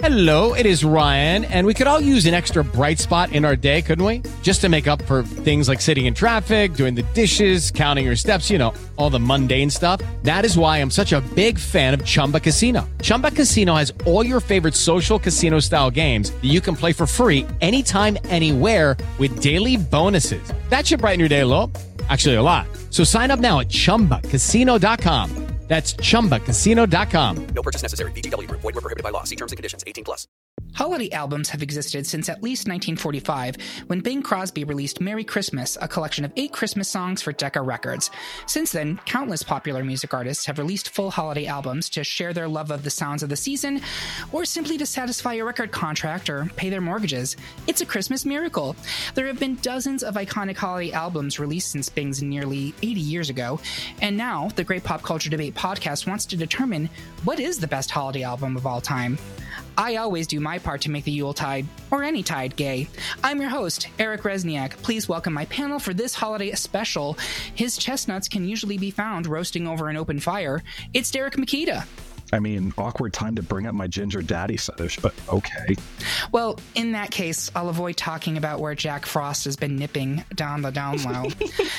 Hello, it is Ryan, and we could all use an extra bright spot in our day, couldn't we? Just to make up for things like sitting in traffic, doing the dishes, counting your steps, all the mundane stuff. That is why I'm such a big fan of Chumba Casino. Chumba Casino has all your favorite social casino-style games that you can play for free anytime, anywhere with daily bonuses. That should brighten your day a little. Actually, a lot. So sign up now at ChumbaCasino.com. That's ChumbaCasino.com. No purchase necessary. VGW Group. Void where prohibited by law. See terms and conditions. 18+. Holiday albums have existed since at least 1945, when Bing Crosby released Merry Christmas, a collection of 8 Christmas songs for Decca Records. Since then, countless popular music artists have released full holiday albums to share their love of the sounds of the season, or simply to satisfy a record contract or pay their mortgages. It's a Christmas miracle. There have been dozens of iconic holiday albums released since Bing's nearly 80 years ago, and now the Great Pop Culture Debate podcast wants to determine what is the best holiday album of all time. I always do my part to make the Yuletide, or any tide, gay. I'm your host, Eric Resniak. Please welcome my panel for this holiday special. His chestnuts can usually be found roasting over an open fire. It's Derek Makita. I mean, awkward time to bring up my ginger daddy fetish, but okay. Well, in that case, I'll avoid talking about where Jack Frost has been nipping down the down low.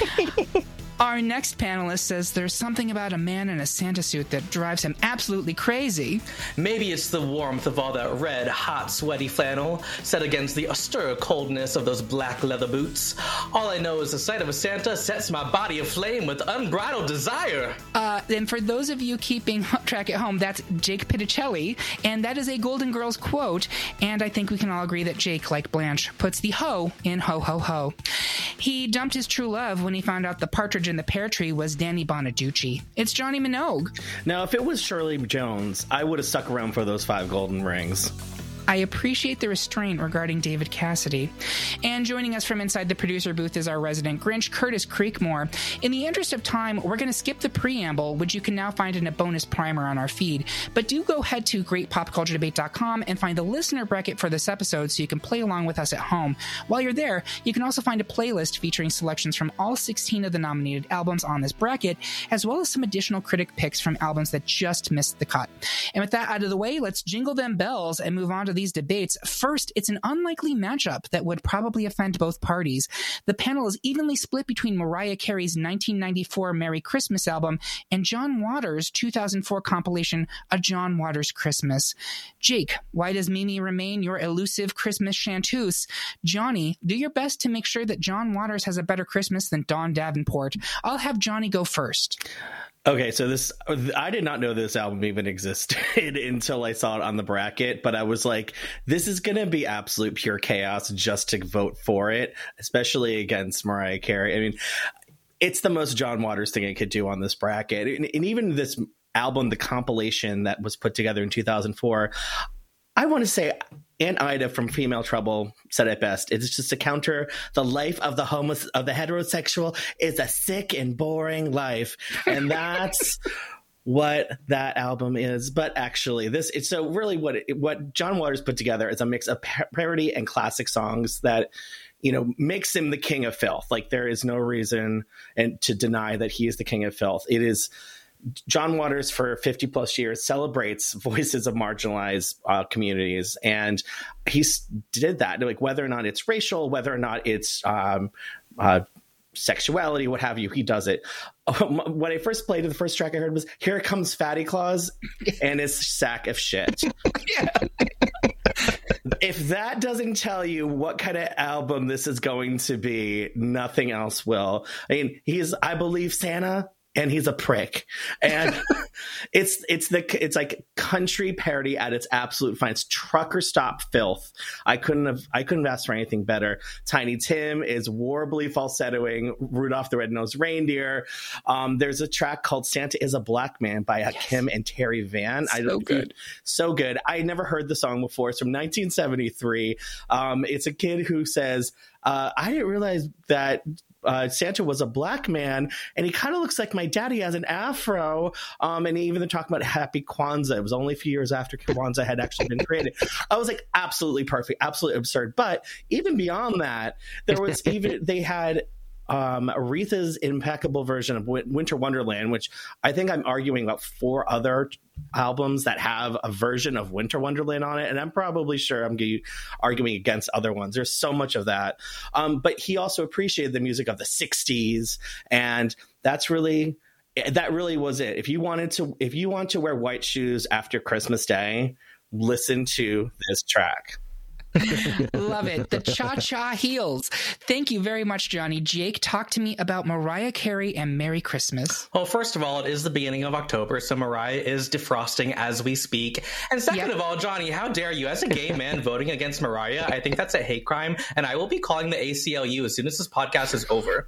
Our next panelist says there's something about a man in a Santa suit that drives him absolutely crazy. Maybe it's the warmth of all that red, hot, sweaty flannel set against the austere coldness of those black leather boots. All I know is the sight of a Santa sets my body aflame with unbridled desire. And for those of you keeping track at home, that's Jake Pitticelli, and that is a Golden Girls quote, and I think we can all agree that Jake, like Blanche, puts the ho in ho ho ho. He dumped his true love when he found out the partridge in the pear tree was Danny Bonaducci. It's Johnny Minogue. Now, if it was Shirley Jones, I would have stuck around for those 5 golden rings. I appreciate the restraint regarding David Cassidy. And joining us from inside the producer booth is our resident Grinch, Curtis Creekmore. In the interest of time, we're going to skip the preamble, which you can now find in a bonus primer on our feed. But do go head to greatpopculturedebate.com and find the listener bracket for this episode so you can play along with us at home. While you're there, you can also find a playlist featuring selections from all 16 of the nominated albums on this bracket, as well as some additional critic picks from albums that just missed the cut. And with that out of the way, let's jingle them bells and move on to these debates. First, it's an unlikely matchup that would probably offend both parties. The panel is evenly split between Mariah Carey's 1994 Merry Christmas album and John Waters' 2004 compilation, A John Waters Christmas. Jake, why does Mimi remain your elusive Christmas chanteuse? Johnny, do your best to make sure that John Waters has a better Christmas than Dawn Davenport. I'll have Johnny go first. Okay, so I did not know this album even existed until I saw it on the bracket, but I was like, this is going to be absolute pure chaos just to vote for it, especially against Mariah Carey. I mean, it's the most John Waters thing I could do on this bracket. And even this album, the compilation that was put together in 2004, I want to say Aunt Ida from Female Trouble said it best. It's just to counter the life of the heterosexual is a sick and boring life. And that's what that album is. But actually, what John Waters put together is a mix of parody and classic songs that, makes him the king of filth. Like, there is no reason to deny that he is the king of filth. It is John Waters, for 50 plus years, celebrates voices of marginalized communities. And he did that, like, whether or not it's racial, whether or not it's sexuality, what have you, he does it. When I first played it, the first track I heard was Here Comes Fatty Claus and his sack of shit. If that doesn't tell you what kind of album this is going to be, nothing else will. I mean, I believe Santa, and he's a prick. And it's like country parody at its absolute finest. Trucker stop filth. I couldn't have asked for anything better. Tiny Tim is warbly falsettoing Rudolph the Red-Nosed Reindeer. There's a track called Santa is a Black Man by Kim and Terry Van. So good. I never heard the song before. It's from 1973. It's a kid who says, I didn't realize that Santa was a black man, and he kind of looks like my daddy has an afro. And even they're talking about Happy Kwanzaa. It was only a few years after Kwanzaa had actually been created. I was like, absolutely perfect, absolutely absurd. But even beyond that, they had Aretha's impeccable version of Winter Wonderland, which I think I'm arguing about 4 other albums that have a version of Winter Wonderland on it, and I'm probably sure I'm arguing against other ones. There's so much of that. But he also appreciated the music of the 60s, and that really was it. If you want to wear white shoes after Christmas Day, listen to this track. Love it. The Cha-Cha Heels. Thank you very much, Johnny. Jake, talk to me about Mariah Carey and Merry Christmas. Well, first of all, it is the beginning of October, so Mariah is defrosting as we speak. And second of all, Johnny, how dare you, as a gay man voting against Mariah? I think that's a hate crime, and I will be calling the ACLU as soon as this podcast is over.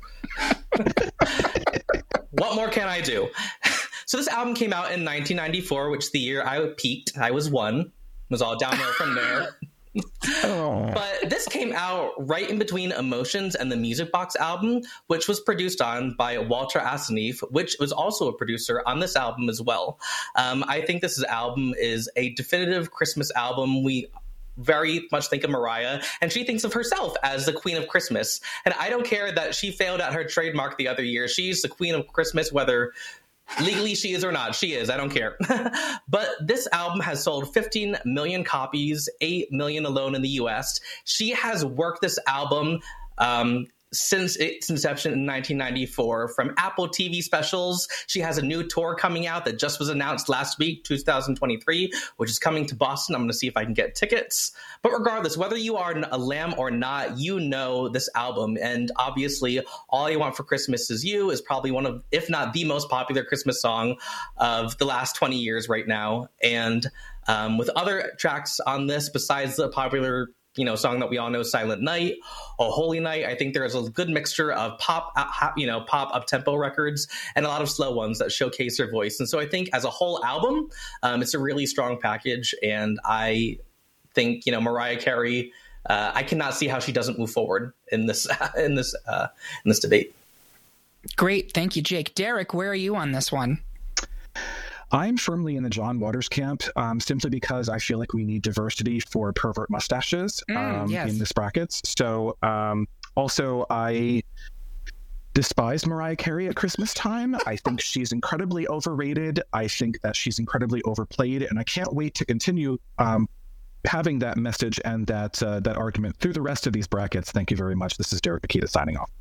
What more can I do? So this album came out in 1994, which the year I peaked. I was 1. It was all downhill from there. But this came out right in between Emotions and the Music Box album, which was produced by Walter Asenath, which was also a producer on this album as well. I think this album is a definitive Christmas album. We very much think of Mariah, and she thinks of herself as the Queen of Christmas. And I don't care that she failed at her trademark the other year. She's the Queen of Christmas, whether legally she is or not. She is. I don't care. But this album has sold 15 million copies, 8 million alone in the US. She has worked this album since its inception in 1994, from Apple TV specials. She has a new tour coming out that just was announced last week, 2023, which is coming to Boston. I'm going to see if I can get tickets. But regardless, whether you are a lamb or not, you know this album. And obviously, All I Want for Christmas Is You is probably one of, if not the most popular Christmas song of the last 20 years right now. And with other tracks on this, besides the popular song that we all know, Silent Night, Oh Holy Night, I think there's a good mixture of pop up-tempo records and a lot of slow ones that showcase her voice. And so I think as a whole album, it's a really strong package. And I think, Mariah Carey, I cannot see how she doesn't move forward in this debate. Great. Thank you, Jake. Derek, where are you on this one? I'm firmly in the John Waters camp, simply because I feel like we need diversity for pervert mustaches in this brackets. So also, I despise Mariah Carey at Christmas time. I think she's incredibly overrated. I think that she's incredibly overplayed, and I can't wait to continue having that message and that argument through the rest of these brackets. Thank you very much. This is Derek Akita signing off.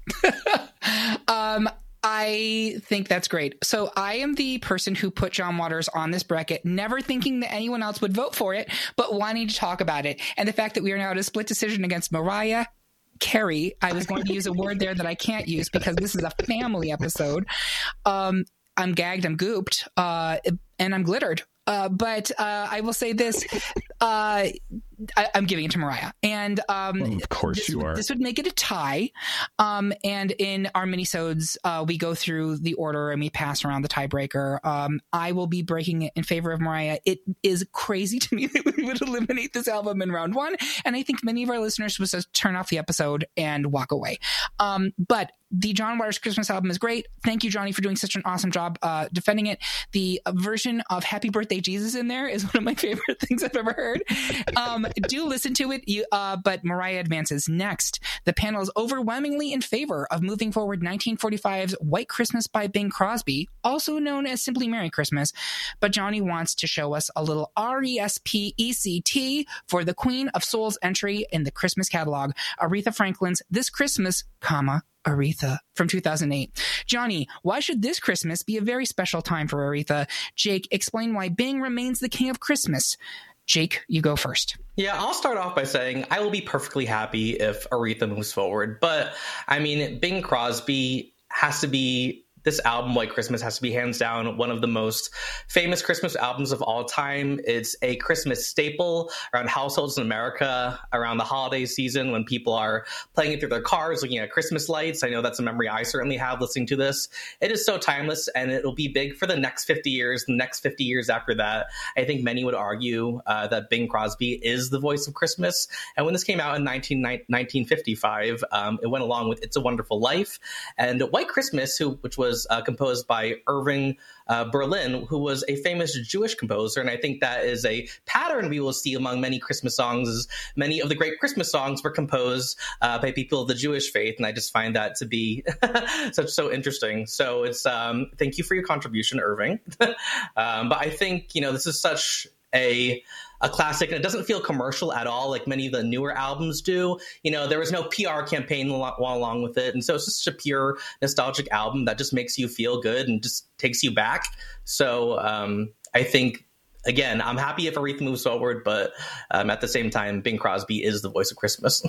I think that's great. So I am the person who put John Waters on this bracket, never thinking that anyone else would vote for it, but wanting to talk about it. And the fact that we are now at a split decision against Mariah Carey, I was going to use a word there that I can't use because this is a family episode. I'm gagged, I'm gooped, and I'm glittered. But I will say this. I'm giving it to Mariah. And of course you are. This would make it a tie. And in our minisodes, we go through the order and we pass around the tiebreaker. I will be breaking it in favor of Mariah. It is crazy to me that we would eliminate this album in round 1. And I think many of our listeners would just turn off the episode and walk away. But the John Waters Christmas album is great. Thank you, Johnny, for doing such an awesome job defending it. The version of Happy Birthday Jesus in there is one of my favorite things I've ever heard. Do listen to it, but Mariah advances. Next, the panel is overwhelmingly in favor of moving forward 1945's White Christmas by Bing Crosby, also known as simply Merry Christmas. But Johnny wants to show us a little RESPECT for the Queen of Soul's entry in the Christmas catalog, Aretha Franklin's This Christmas, Aretha from 2008. Johnny, why should this Christmas be a very special time for Aretha? Jake, explain why Bing remains the king of Christmas. Jake, you go first. Yeah, I'll start off by saying I will be perfectly happy if Aretha moves forward. But, I mean, Bing Crosby has to be... This album, White Christmas, has to be hands down one of the most famous Christmas albums of all time. It's a Christmas staple around households in America around the holiday season when people are playing it through their cars, looking at Christmas lights. I know that's a memory I certainly have listening to this. It is so timeless, and it'll be big for the next 50 years, the next 50 years after that. I think many would argue that Bing Crosby is the voice of Christmas. And when this came out in 1955, it went along with It's a Wonderful Life. And White Christmas, which was was composed by Irving Berlin, who was a famous Jewish composer. And I think that is a pattern we will see among many Christmas songs, as many of the great Christmas songs were composed by people of the Jewish faith. And I just find that to be so interesting. So it's thank you for your contribution, Irving. But I think, this is such a classic, and it doesn't feel commercial at all like many of the newer albums do. There was no PR campaign along with it, and so it's just a pure nostalgic album that just makes you feel good and just takes you back. So I think, again, I'm happy if Aretha moves forward, but at the same time, Bing Crosby is the voice of Christmas.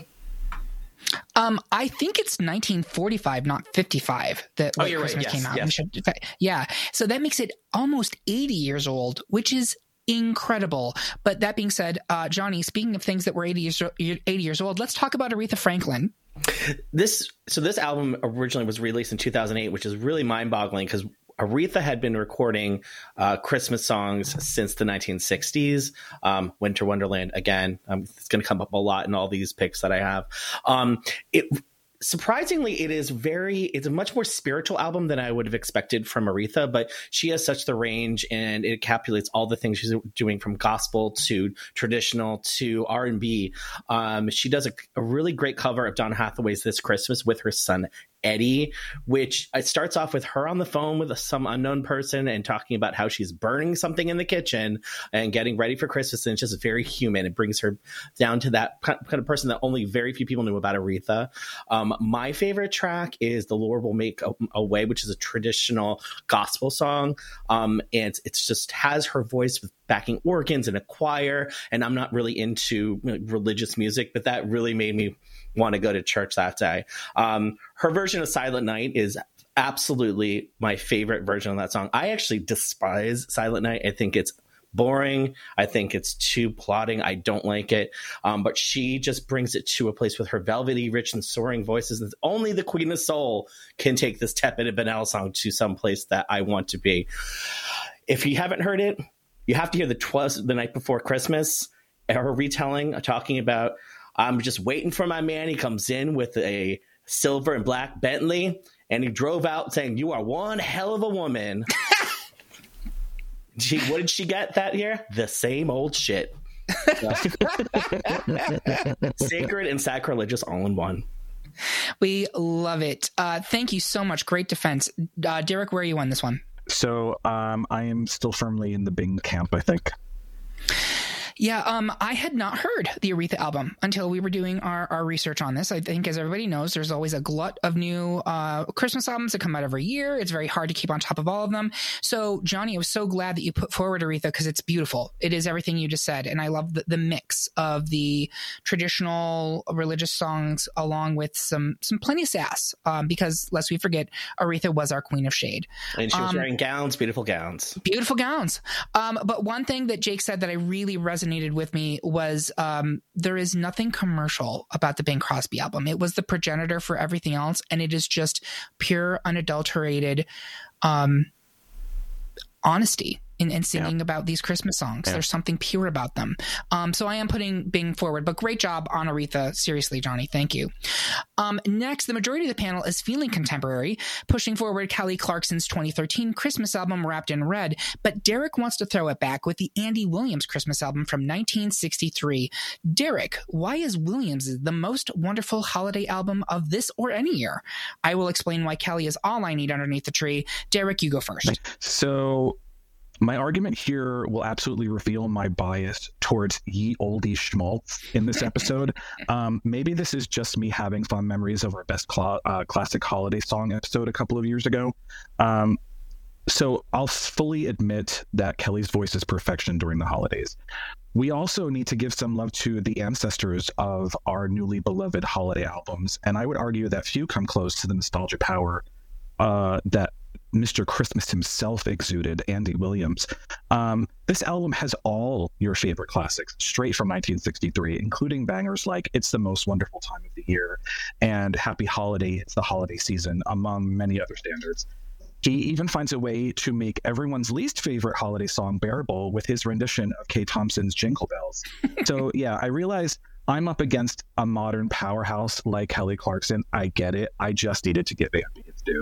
I think it's 1945, not 55, that White Christmas came out. Yeah. So that makes it almost 80 years old, which is incredible. But that being said, Johnny, speaking of things that were 80 years old, let's talk about Aretha Franklin. This album originally was released in 2008, which is really mind-boggling because Aretha had been recording Christmas songs since the 1960s. Winter Wonderland, again, it's going to come up a lot in all these picks that I have. Surprisingly, it's a much more spiritual album than I would have expected from Aretha, but she has such the range, and it encapsulates all the things she's doing, from gospel to traditional to R&B. She does a really great cover of Don Hathaway's This Christmas with her son Eddie, which it starts off with her on the phone with some unknown person and talking about how she's burning something in the kitchen and getting ready for Christmas. And it's just very human. It brings her down to that kind of person that only very few people knew about Aretha. My favorite track is The Lord Will Make a Way, which is a traditional gospel song. And it's just has her voice with backing organs and a choir. And I'm not really into religious music, but that really made me want to go to church that day. Her version of Silent Night is absolutely my favorite version of that song. I actually despise Silent Night. I think it's boring. I think it's too plotting. I don't like it. But she just brings it to a place with her velvety, rich, and soaring voices. And only the Queen of Soul can take this tepid banal song to some place that I want to be. If you haven't heard it, you have to hear the 'Twas the Night Before Christmas, her retelling, talking about, I'm just waiting for my man. He comes in with a silver and black Bentley, and he drove out saying, "You are one hell of a woman." What did she get that year? The same old shit. Sacred and sacrilegious all in one. We love it. Thank you so much. Great defense. Derek, where are you on this one? So I am still firmly in the Bing camp, I think. Yeah, I had not heard the Aretha album until we were doing our research on this. I think, as everybody knows, there's always a glut of new Christmas albums that come out every year. It's very hard to keep on top of all of them. So, Johnny, I was so glad that you put forward Aretha because it's beautiful. It is everything you just said. And I love the mix of the traditional religious songs along with some plenty of sass because, lest we forget, Aretha was our queen of shade. And she was wearing gowns, beautiful gowns. Beautiful gowns. But one thing that Jake said that I really resonated with me was there is nothing commercial about the Bing Crosby album. It was the progenitor for everything else, and it is just pure, unadulterated honesty in singing about these Christmas songs. There's something pure about them. So I am putting Bing forward, but great job on Aretha. Seriously, Johnny, thank you. Next, the majority of the panel is feeling contemporary, pushing forward Kelly Clarkson's 2013 Christmas album, Wrapped in Red, but Derek wants to throw it back with the Andy Williams Christmas album from 1963. Derek, why is Williams the most wonderful holiday album of this or any year? I will explain why Kelly is all I need underneath the tree. Derek, you go first. So my argument here will absolutely reveal my bias towards ye olde schmaltz in this episode. Maybe this is just me having fond memories of our best classic holiday song episode a couple of years ago. So I'll fully admit that Kelly's voice is perfection during the holidays. We also need to give some love to the ancestors of our newly beloved holiday albums, and I would argue that few come close to the nostalgia power that Mr. Christmas himself exuded, Andy Williams. This album has all your favorite classics straight from 1963, including bangers like It's the Most Wonderful Time of the Year and Happy Holiday, It's the Holiday Season, among many other standards. He even finds a way to make everyone's least favorite holiday song bearable with his rendition of Kay Thompson's Jingle Bells. So yeah, I realize I'm up against a modern powerhouse like Kelly Clarkson. I get it. I just needed to give Andy its due.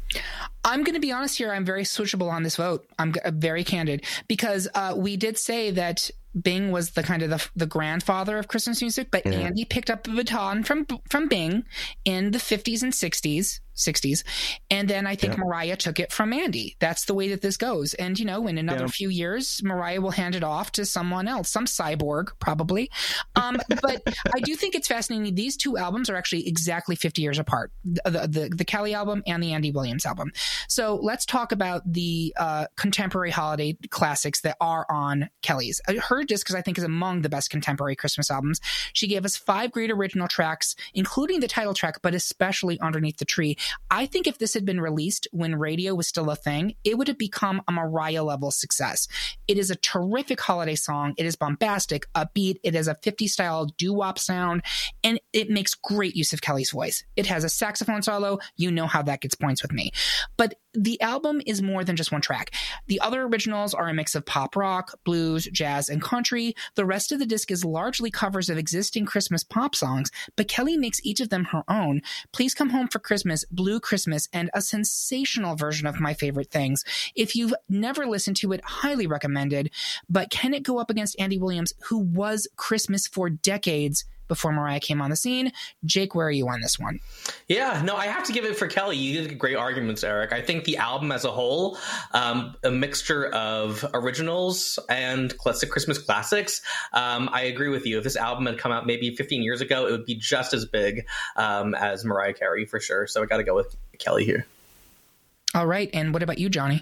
I'm going to be honest here. I'm very switchable on this vote. I'm very candid because we did say that Bing was the kind of the grandfather of Christmas music, but Andy picked up the baton from Bing in the 50s and 60s, and then I think Mariah took it from Andy. That's the way that this goes. And, in another few years, Mariah will hand it off to someone else, some cyborg probably. But I do think it's fascinating. These two albums are actually exactly 50 years apart, the Kelly album and the Andy Williams album. So let's talk about the contemporary holiday classics that are on Kelly's. Her disc, because I think is among the best contemporary Christmas albums. She gave us 5 great original tracks, including the title track, but especially Underneath the Tree. I think if this had been released when radio was still a thing, it would have become a Mariah level success. It is a terrific holiday song. It is bombastic, upbeat. It has a 50s style doo-wop sound, and it makes great use of Kelly's voice. It has a saxophone solo. You know how that gets points with me. But the album is more than just one track. The other originals are a mix of pop rock, blues, jazz, and country. The rest of the disc is largely covers of existing Christmas pop songs, but Kelly makes each of them her own. Please Come Home for Christmas, Blue Christmas, and a sensational version of My Favorite Things. If you've never listened to it, highly recommended. But can it go up against Andy Williams, who was Christmas for decades before Mariah came on the scene? Jake, where are you on this one? Yeah, no, I have to give it for Kelly. You did great arguments, Eric. I think the album as a whole, a mixture of originals and classic Christmas classics. I agree with you. If this album had come out maybe 15 years ago, it would be just as big as Mariah Carey for sure. So I got to go with Kelly here. All right. And what about you, Johnny?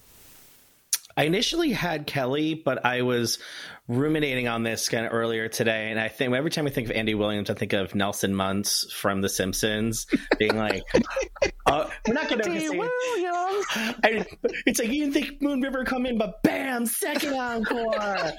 I initially had Kelly, but I was ruminating on this kind of earlier today, and I think every time I think of Andy Williams, I think of Nelson Muntz from The Simpsons being like, "We're not going to say Williams." It's like, you didn't think Moon River come in, but bam, second encore.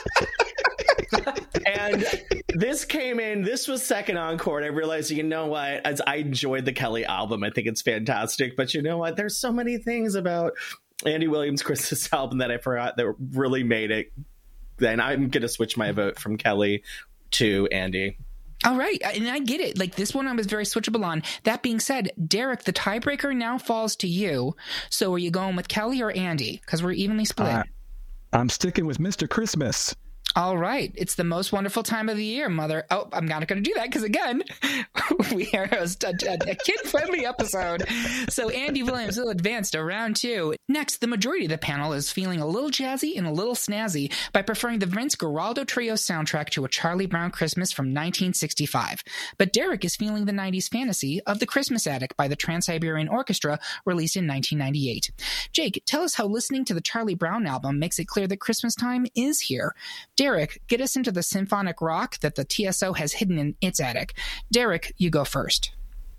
And this came in. This was second encore, and I realized, you know what? As I enjoyed the Kelly album, I think it's fantastic. But you know what? There's so many things about Andy Williams' Christmas album that I forgot that really made it. Then I'm going to switch my vote from Kelly to Andy. All right. And I get it. Like, this one I was very switchable on. That being said, Derek, the tiebreaker now falls to you. So are you going with Kelly or Andy? Because we're evenly split. I'm sticking with Mr. Christmas. All right. It's the most wonderful time of the year, Mother. Oh, I'm not going to do that because, again, we are a kid-friendly episode. So Andy Williams will advance to round 2. Next, the majority of the panel is feeling a little jazzy and a little snazzy by preferring the Vince Guaraldo Trio soundtrack to A Charlie Brown Christmas from 1965. But Derek is feeling the 90s fantasy of The Christmas Attic by the Trans-Siberian Orchestra, released in 1998. Jake, tell us how listening to the Charlie Brown album makes it clear that Christmas time is here. Derek, get us into the symphonic rock that the TSO has hidden in its attic. Derek, you go first.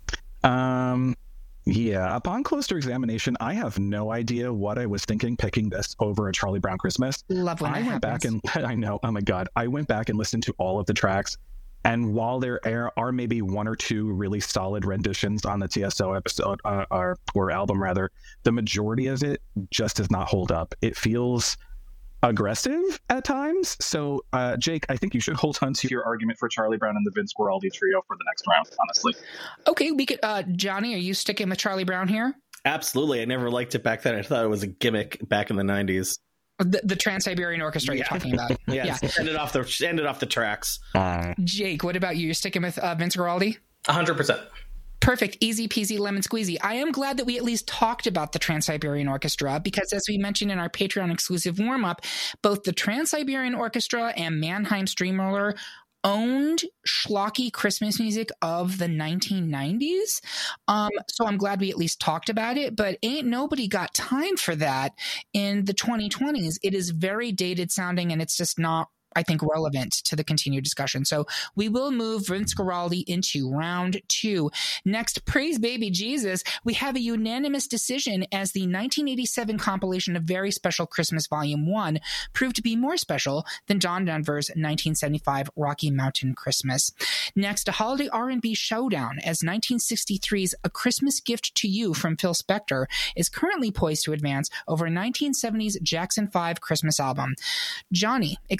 Yeah, upon closer examination, I have no idea what I was thinking picking this over A Charlie Brown Christmas. Love when that happens. Back and I know, oh my God, I went back and listened to all of the tracks. And while there are maybe 1 or 2 really solid renditions on the TSO episode, or album rather, the majority of it just does not hold up. It feels aggressive at times. So, Jake, I think you should hold on to your argument for Charlie Brown and the Vince Guaraldi Trio for the next round, honestly. Okay, we could. Johnny, are you sticking with Charlie Brown here? Absolutely. I never liked it back then. I thought it was a gimmick back in the 90s. The Trans-Siberian Orchestra you're talking about. Yeah. Ended off the tracks. Jake, what about you? You're sticking with Vince Guaraldi? 100%. Perfect. Easy peasy lemon squeezy. I am glad that we at least talked about the Trans-Siberian Orchestra because, as we mentioned in our Patreon exclusive warm-up, both the Trans-Siberian Orchestra and Mannheim Steamroller owned schlocky Christmas music of the 1990s. So I'm glad we at least talked about it, but ain't nobody got time for that in the 2020s. It is very dated sounding, and it's just not, I think, relevant to the continued discussion. So we will move Vince Guaraldi into round 2. Next, Praise Baby Jesus. We have a unanimous decision as the 1987 compilation of Very Special Christmas Volume 1 proved to be more special than Don Denver's 1975 Rocky Mountain Christmas. Next, a holiday R&B showdown as 1963's A Christmas Gift to You from Phil Spector is currently poised to advance over 1970's Jackson 5 Christmas album. Johnny, explain why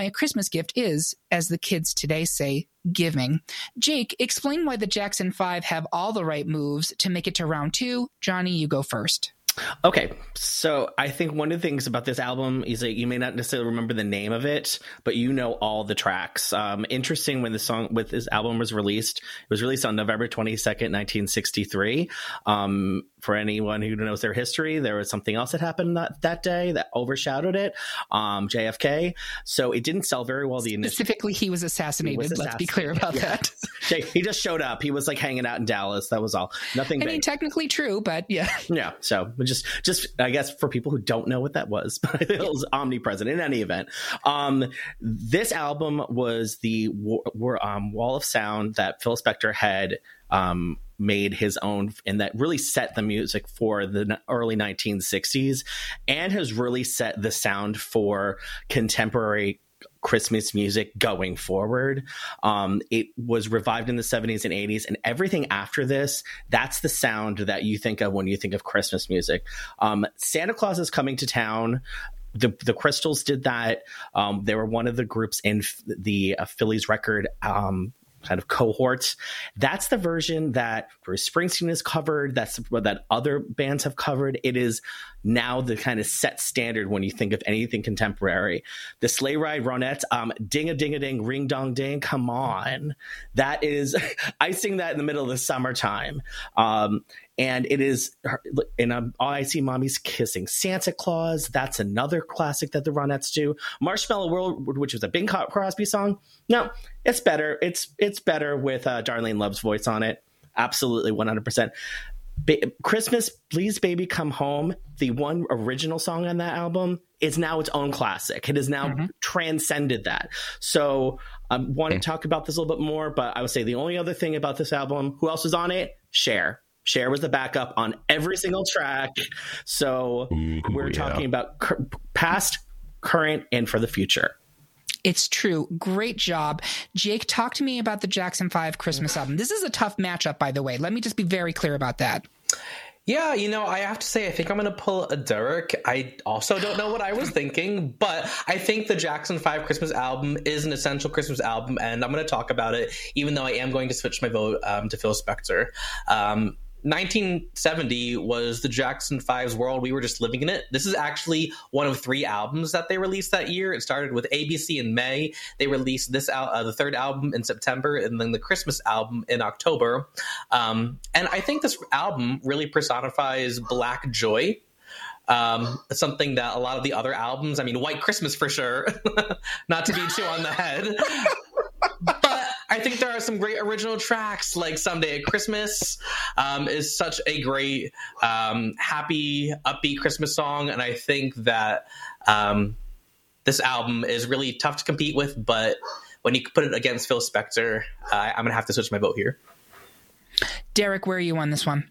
a Christmas gift is, as the kids today say, giving. Jake, explain why the Jackson 5 have all the right moves to make it to round 2. Johnny, you go first. Okay, so I think one of the things about this album is that you may not necessarily remember the name of it, but you know all the tracks. Interesting, when this album was released, it was released on November 22nd, 1963. For anyone who knows their history, there was something else that happened that day that overshadowed it, JFK. So it didn't sell very well. Specifically, he was assassinated. Let's be clear about that. He just showed up. He was like hanging out in Dallas. That was all. Nothing big. I mean, technically true, but yeah. Yeah, so just I guess for people who don't know what that was, but it was omnipresent in any event. This album was the Wall of Sound that Phil Spector had made his own, and that really set the music for the early 1960s and has really set the sound for contemporary Christmas music going forward. It was revived in the 70s and 80s, and everything after this, that's the sound that you think of when you think of Christmas music. Santa Claus is Coming to Town. The Crystals did that. They were one of the groups in the Phillies record kind of cohorts. That's the version that Bruce Springsteen has covered. That's that other bands have covered. It is now the kind of set standard when you think of anything contemporary. The Sleigh Ride Ronettes, Ding-a-ding-a-ding, Ring-dong-ding, come on. That is, I sing that in the middle of the summertime. And it is, and I See Mommy's Kissing Santa Claus. That's another classic that the Ronettes do. Marshmallow World, which was a Bing Crosby song. No, it's better. It's better with Darlene Love's voice on it. Absolutely, 100%. Christmas, Please Baby Come Home, the one original song on that album, is now its own classic. It has now transcended that. So I want to talk about this a little bit more, but I would say the only other thing about this album, who else was on it? Cher. Cher was the backup on every single track. So we're talking about past, current, and for the future. It's true. Great job. Jake, talk to me about the Jackson 5 Christmas album. This is a tough matchup, by the way. Let me just be very clear about that. Yeah, I have to say, I think I'm going to pull a Derek. I also don't know what I was thinking, but I think the Jackson 5 Christmas album is an essential Christmas album, and I'm going to talk about it, even though I am going to switch my vote to Phil Spector. 1970 was the Jackson 5's world. We were just living in it. This is actually one of 3 albums that they released that year. It started with ABC in May. They released this the third album in September, and then the Christmas album in October. And I think this album really personifies Black joy. Something that a lot of the other albums, I mean, White Christmas for sure, not to beat you on the head, but I think there are some great original tracks, like Someday at Christmas is such a great, happy, upbeat Christmas song. And I think that this album is really tough to compete with. But when you put it against Phil Spector, I'm going to have to switch my vote here. Derek, where are you on this one?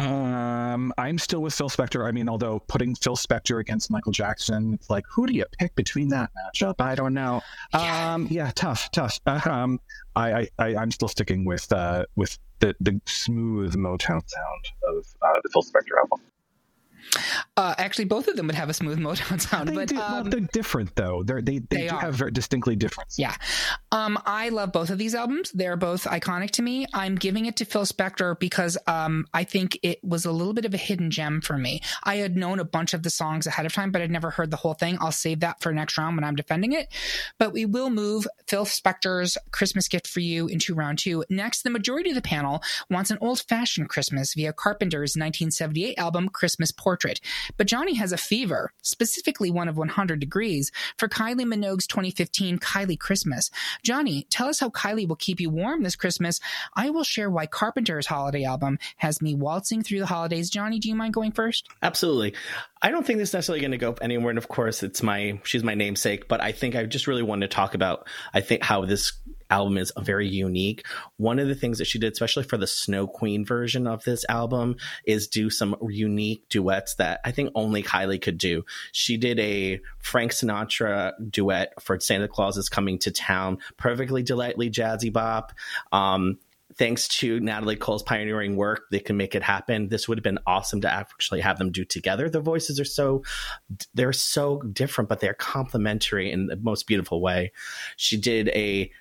I'm still with Phil Spector. I mean, although putting Phil Spector against Michael Jackson, it's like, who do you pick between that matchup? I don't know. Yeah, tough. I'm still sticking with the smooth Motown sound of the Phil Spector album. Actually, both of them would have a smooth Motown sound, they're different though. They do have very distinctly different. Yeah, I love both of these albums. They're both iconic to me. I'm giving it to Phil Spector because I think it was a little bit of a hidden gem for me. I had known a bunch of the songs ahead of time, but I'd never heard the whole thing. I'll save that for next round when I'm defending it. But we will move Phil Spector's Christmas Gift for You into round 2. Next, the majority of the panel wants an old-fashioned Christmas via Carpenter's 1978 album Christmas Portrait. But Johnny has a fever, specifically one of 100 Degrees, for Kylie Minogue's 2015 Kylie Christmas. Johnny, tell us how Kylie will keep you warm this Christmas. I will share why Carpenter's holiday album has me waltzing through the holidays. Johnny, do you mind going first? Absolutely. I don't think this is necessarily going to go anywhere. And of course, she's my namesake, but I think I just really wanted to talk about, how this album is very unique. One of the things that she did, especially for the Snow Queen version of this album, is do some unique duets that I think only Kylie could do. She did a Frank Sinatra duet for Santa Claus is Coming to Town, perfectly delightfully jazzy bop. thanks to Natalie Cole's pioneering work, they can make it happen. This would have been awesome to actually have them do together. The voices are they're so different, but they're complementary in the most beautiful way. She did a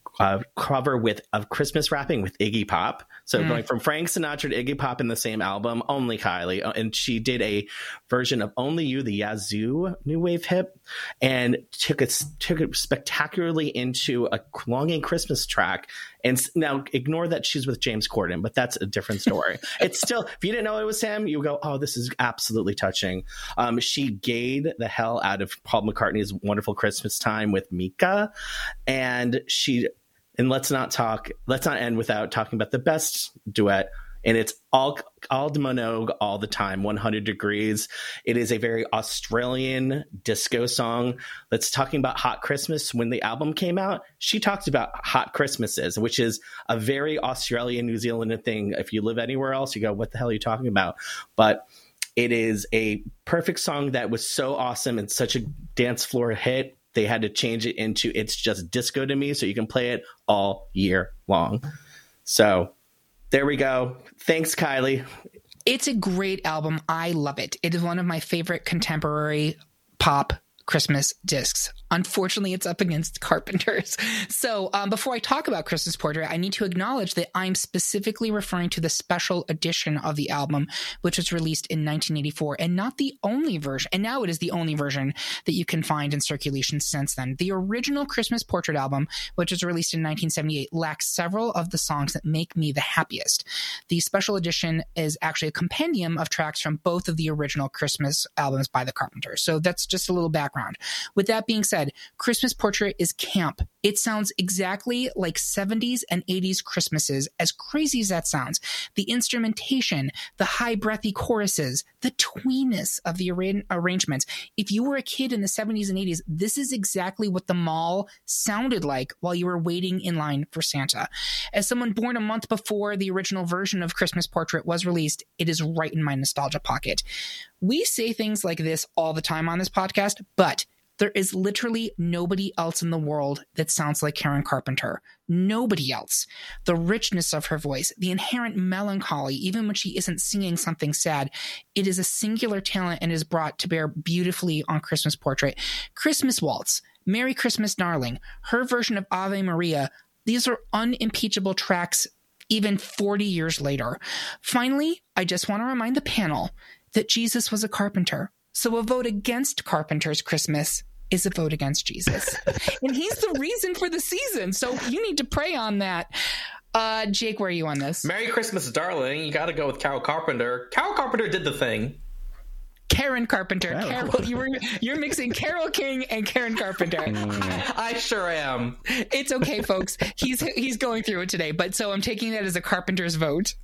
cover of Christmas rapping with Iggy Pop. So going from Frank Sinatra to Iggy Pop in the same album, only Kylie. And she did a version of Only You, the Yazoo new wave hit, and took it spectacularly into a longing Christmas track. And now ignore that she's with James Corden, but that's a different story. It's still, if you didn't know it was him, you go, oh, this is absolutely touching. She gayed the hell out of Paul McCartney's Wonderful Christmas Time with Mika. And let's not end without talking about the best duet. And it's all Minogue all the time, 100 Degrees. It is a very Australian disco song that's talking about hot Christmas. When the album came out, she talked about hot Christmases, which is a very Australian, New Zealand thing. If you live anywhere else, you go, what the hell are you talking about? But it is a perfect song that was so awesome and such a dance floor hit. They had to change it into It's Just Disco to Me so you can play it all year long. So there we go. Thanks, Kylie. It's a great album. I love it. It is one of my favorite contemporary pop Christmas discs. Unfortunately, it's up against Carpenter's. So before I talk about Christmas Portrait, I need to acknowledge that I'm specifically referring to the special edition of the album, which was released in 1984, and not the only version. And now it is the only version that you can find in circulation since then. The original Christmas Portrait album, which was released in 1978, lacks several of the songs that make me the happiest. The special edition is actually a compendium of tracks from both of the original Christmas albums by the Carpenters. So that's just a little background. With that being said, Christmas Portrait is camp. It sounds exactly like 70s and 80s Christmases, as crazy as that sounds. The instrumentation, the high breathy choruses, the tweeness of the arrangements. If you were a kid in the 70s and 80s, this is exactly what the mall sounded like while you were waiting in line for Santa. As someone born a month before the original version of Christmas Portrait was released, it is right in my nostalgia pocket. We say things like this all the time on this podcast, but there is literally nobody else in the world that sounds like Karen Carpenter. Nobody else. The richness of her voice, the inherent melancholy, even when she isn't singing something sad, it is a singular talent and is brought to bear beautifully on Christmas Portrait. Christmas Waltz, Merry Christmas Darling, her version of Ave Maria, these are unimpeachable tracks even 40 years later. Finally, I just want to remind the panel that Jesus was a carpenter. So a vote against Carpenter's Christmas is a vote against Jesus. And he's the reason for the season. So you need to pray on that. Jake, where are you on this? Merry Christmas, Darling. You got to go with Carol Carpenter. Carol Carpenter did the thing. Karen Carpenter. Carol, you're mixing Carole King and Karen Carpenter. I sure am. It's okay, folks. He's going through it today. But so I'm taking that as a Carpenter's vote.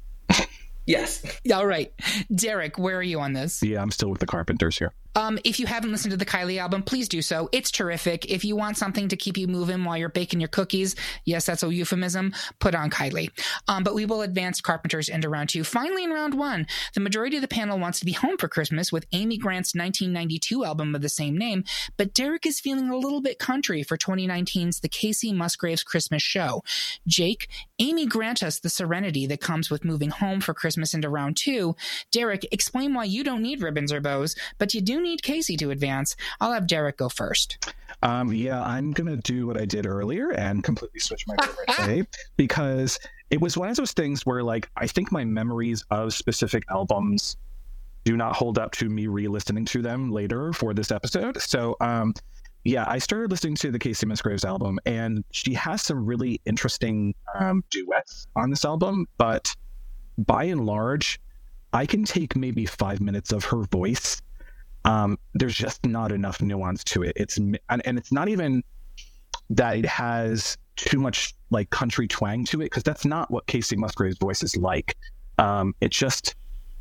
Yes. All right. Derek, where are you on this? Yeah, I'm still with the Carpenters here. If you haven't listened to the Kylie album, please do so. It's terrific. If you want something to keep you moving while you're baking your cookies, yes, that's a euphemism, put on Kylie. But we will advance Carpenters into round two. Finally, in round one, the majority of the panel wants to be home for Christmas with Amy Grant's 1992 album of the same name, but Derek is feeling a little bit country for 2019's The Casey Musgraves Christmas Show. Jake, Amy grant us the serenity that comes with moving home for Christmas into round two. Derek, explain why you don't need ribbons or bows, but you do need Casey to advance. I'll have Derek go first. Yeah, I'm going to do what I did earlier and completely switch my favorite today, because it was one of those things where, like, I think my memories of specific albums do not hold up to me re-listening to them later for this episode. So, yeah, I started listening to the Casey Musgraves album, and she has some really interesting duets on this album, but by and large, I can take maybe 5 minutes of her voice. There's just not enough nuance to it. It's not even that it has too much like country twang to it, because that's not what Casey Musgraves' voice is like. It's just,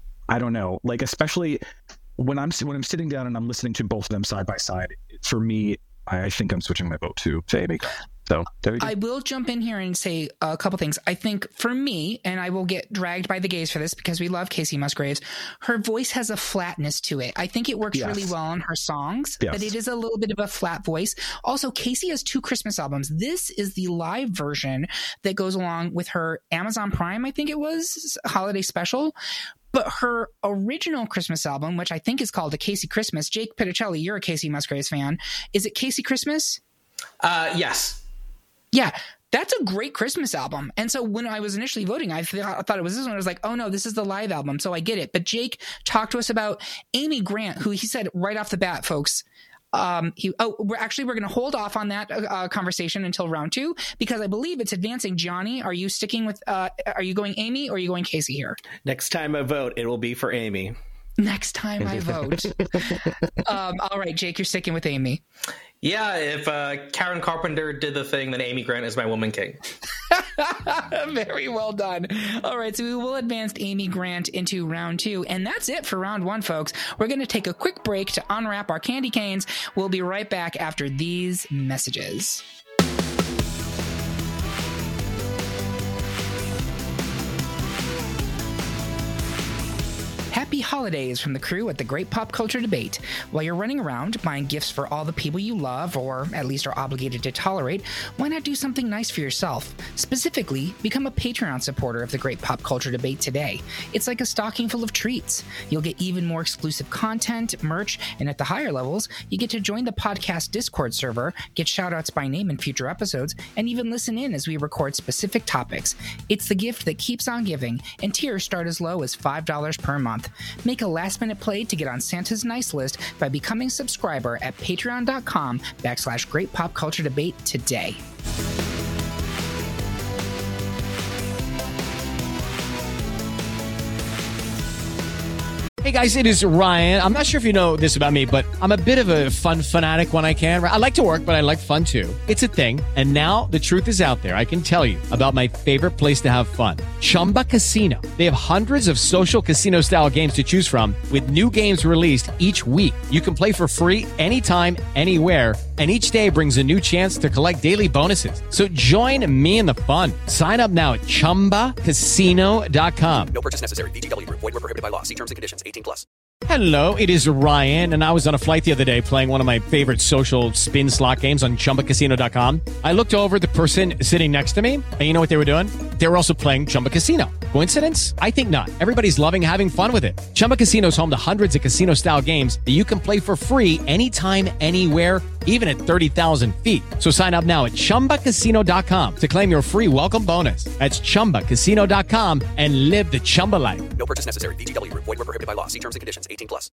I don't know, like, especially when I'm sitting down and I'm listening to both of them side by side, for me, I think I'm switching my vote to Amy. So there you go. I will jump in here and say a couple things. I think for me, and I will get dragged by the gays for this because we love Kacey Musgraves, her voice has a flatness to it. I think it works really well in her songs, but it is a little bit of a flat voice. Also, Kacey has 2 Christmas albums. This is the live version that goes along with her Amazon Prime, I think it was, holiday special. But her original Christmas album, which I think is called A Kacey Christmas, Jake Pitticelli, you're a Kacey Musgraves fan. Is it Kacey Christmas? Yes. Yeah, that's a great Christmas album. And so when I was initially voting, I thought it was this one. I was like, oh no, this is the live album. So I get it. But Jake talked to us about Amy Grant, who he said right off the bat, folks, we're going to hold off on that conversation until round 2 because I believe it's advancing. Johnny, are you sticking with, are you going Amy or are you going Kacey here? Next time I vote, it will be for Amy. Next time I vote. All right, Jake, you're sticking with Amy. Yeah, if Karen Carpenter did the thing, then Amy Grant is my woman king. Very well done. All right, so we will advance Amy Grant into round 2. And that's it for round 1, folks. We're going to take a quick break to unwrap our candy canes. We'll be right back after these messages. Happy holidays from the crew at the Great Pop Culture Debate. While you're running around buying gifts for all the people you love, or at least are obligated to tolerate, why not do something nice for yourself? Specifically, become a Patreon supporter of the Great Pop Culture Debate today. It's like a stocking full of treats. You'll get even more exclusive content, merch, and at the higher levels, you get to join the podcast Discord server, get shoutouts by name in future episodes, and even listen in as we record specific topics. It's the gift that keeps on giving, and tiers start as low as $5 per month. Make a last-minute play to get on Santa's nice list by becoming a subscriber at patreon.com/Great Pop Culture Debate today. Hey guys, it is Ryan. I'm not sure if you know this about me, but I'm a bit of a fun fanatic when I can. I like to work, but I like fun too. It's a thing. And now the truth is out there. I can tell you about my favorite place to have fun. Chumba Casino. They have hundreds of social casino style games to choose from with new games released each week. You can play for free anytime, anywhere. And each day brings a new chance to collect daily bonuses. So join me in the fun. Sign up now at ChumbaCasino.com. No purchase necessary. VGW Group. Void where prohibited by law. See terms and conditions. 18+. Hello, it is Ryan, and I was on a flight the other day playing one of my favorite social spin slot games on ChumbaCasino.com. I looked over at the person sitting next to me, and you know what they were doing? They were also playing Chumba Casino. Coincidence? I think not. Everybody's loving having fun with it. Chumba Casino is home to hundreds of casino-style games that you can play for free anytime, anywhere, even at 30,000 feet. So sign up now at ChumbaCasino.com to claim your free welcome bonus. That's ChumbaCasino.com and live the Chumba life. No purchase necessary. VGW Group. Void where prohibited by law. See terms and conditions. 18+.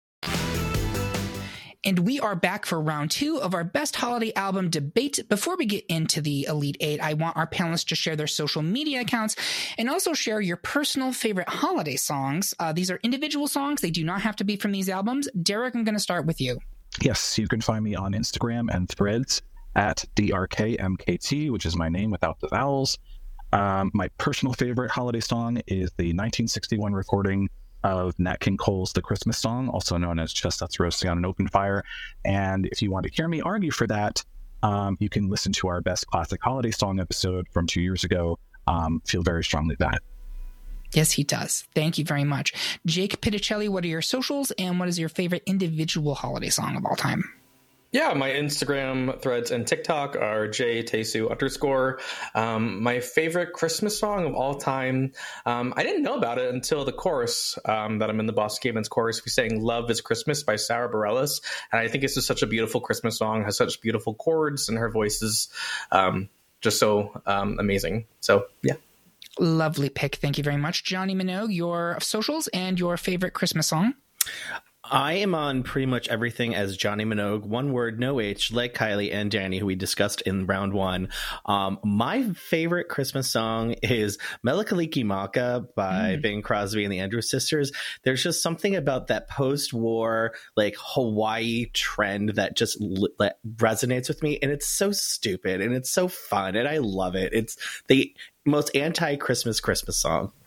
And we are back for round 2 of our best holiday album debate. Before we get into the Elite 8, I want our panelists to share their social media accounts and also share your personal favorite holiday songs. These are individual songs. They do not have to be from these albums. Derek, I'm going to start with you. Yes, you can find me on Instagram and Threads at DRKMKT, which is my name without the vowels. My personal favorite holiday song is the 1961 recording of Nat King Cole's The Christmas Song, also known as Chestnuts Roasting on an Open Fire. And if you want to hear me argue for that, you can listen to our Best Classic Holiday Song episode from 2 years ago. Feel very strongly about it. Yes, he does. Thank you very much. Jake Pitticelli, what are your socials, and what is your favorite individual holiday song of all time? Yeah, my Instagram, Threads, and TikTok are jtesu_. My favorite Christmas song of all time, I didn't know about it until the chorus that I'm in the Boston Gay Men's chorus. We sang Love is Christmas by Sarah Bareilles. And I think it's just such a beautiful Christmas song, has such beautiful chords, and her voice is just so amazing. So, yeah. Lovely pick. Thank you very much. Johnny Minogue, your socials and your favorite Christmas song? I am on pretty much everything as Johnny Minogue, one word, no H, like Kylie and Danny, who we discussed in round 1. My favorite Christmas song is Mele Kalikimaka by Bing Crosby and the Andrews Sisters. There's just something about that post-war, like, Hawaii trend that just resonates with me. And it's so stupid and it's so fun and I love it. It's the most anti-Christmas song.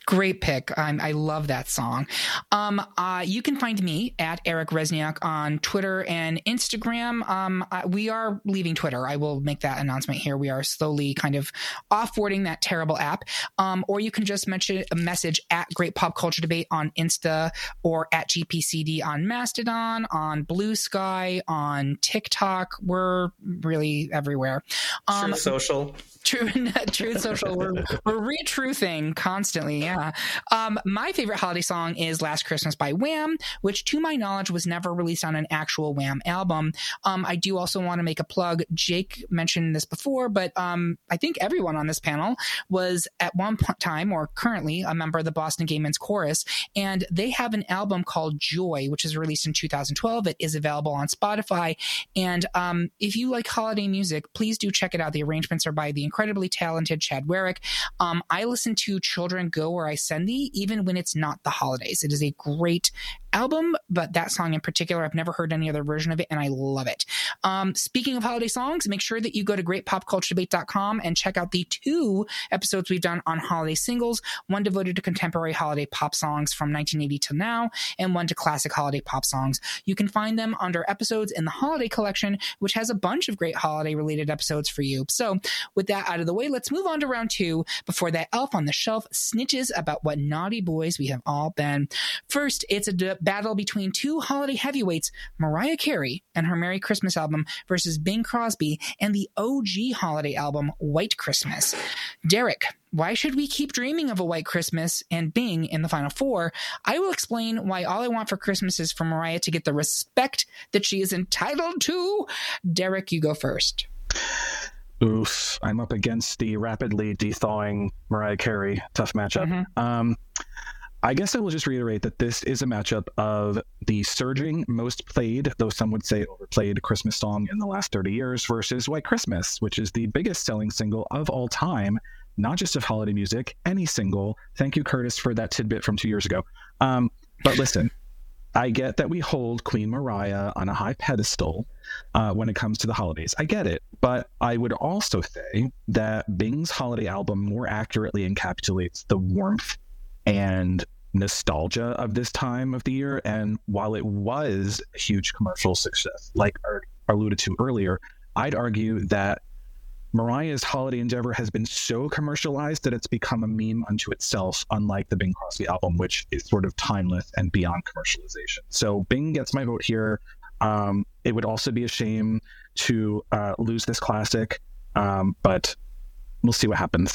Great pick. I love that song. You can find me at Eric Resniak on Twitter and Instagram. We are leaving Twitter. I will make that announcement here. We are slowly kind of offboarding that terrible app. Or you can just message at Great Pop Culture Debate on Insta, or at GPCD on Mastodon, on Blue Sky, on TikTok. We're really everywhere. Truth Social. Truth Social. We're re-truthing constantly. Yeah. My favorite holiday song is Last Christmas by Wham, which to my knowledge was never released on an actual Wham album. I do also want to make a plug. Jake mentioned this before, but I think everyone on this panel was at one time or currently a member of the Boston Gay Men's Chorus, and they have an album called Joy, which is released in 2012. It is available on Spotify. And if you like holiday music, please do check it out. The arrangements are by the incredibly talented Chad Werrick. I listen to Children Go Where I Send Thee, even when it's not the holidays. It is a great album, but that song in particular, I've never heard any other version of it, and I love it. Speaking of holiday songs, make sure that you go to greatpopculturedebate.com and check out the 2 episodes we've done on holiday singles, one devoted to contemporary holiday pop songs from 1980 to now, and one to classic holiday pop songs. You can find them under episodes in the holiday collection, which has a bunch of great holiday related episodes for you. So with that out of the way, let's move on to round 2 before that elf on the shelf snitches about what naughty boys we have all been. First, it's a battle between 2 holiday heavyweights, Mariah Carey and her Merry Christmas album versus Bing Crosby and the OG holiday album, White Christmas. Derek, why should we keep dreaming of a White Christmas and Bing in the final 4? I will explain why all I want for Christmas is for Mariah to get the respect that she is entitled to. Derek, you go first. Oof, I'm up against the rapidly de-thawing Mariah Carey. Tough matchup. Mm-hmm. I guess I will just reiterate that this is a matchup of the surging, most played, though some would say overplayed, Christmas song in the last 30 years versus White Christmas, which is the biggest selling single of all time, not just of holiday music, any single. Thank you, Curtis, for that tidbit from 2 years ago. But listen, I get that we hold Queen Mariah on a high pedestal when it comes to the holidays. I get it. But I would also say that Bing's holiday album more accurately encapsulates the warmth and nostalgia of this time of the year. And while it was a huge commercial success, like I alluded to earlier, I'd argue that Mariah's holiday endeavor has been so commercialized that it's become a meme unto itself, unlike the Bing Crosby album, which is sort of timeless and beyond commercialization. So Bing gets my vote here. It would also be a shame to lose this classic, but we'll see what happens.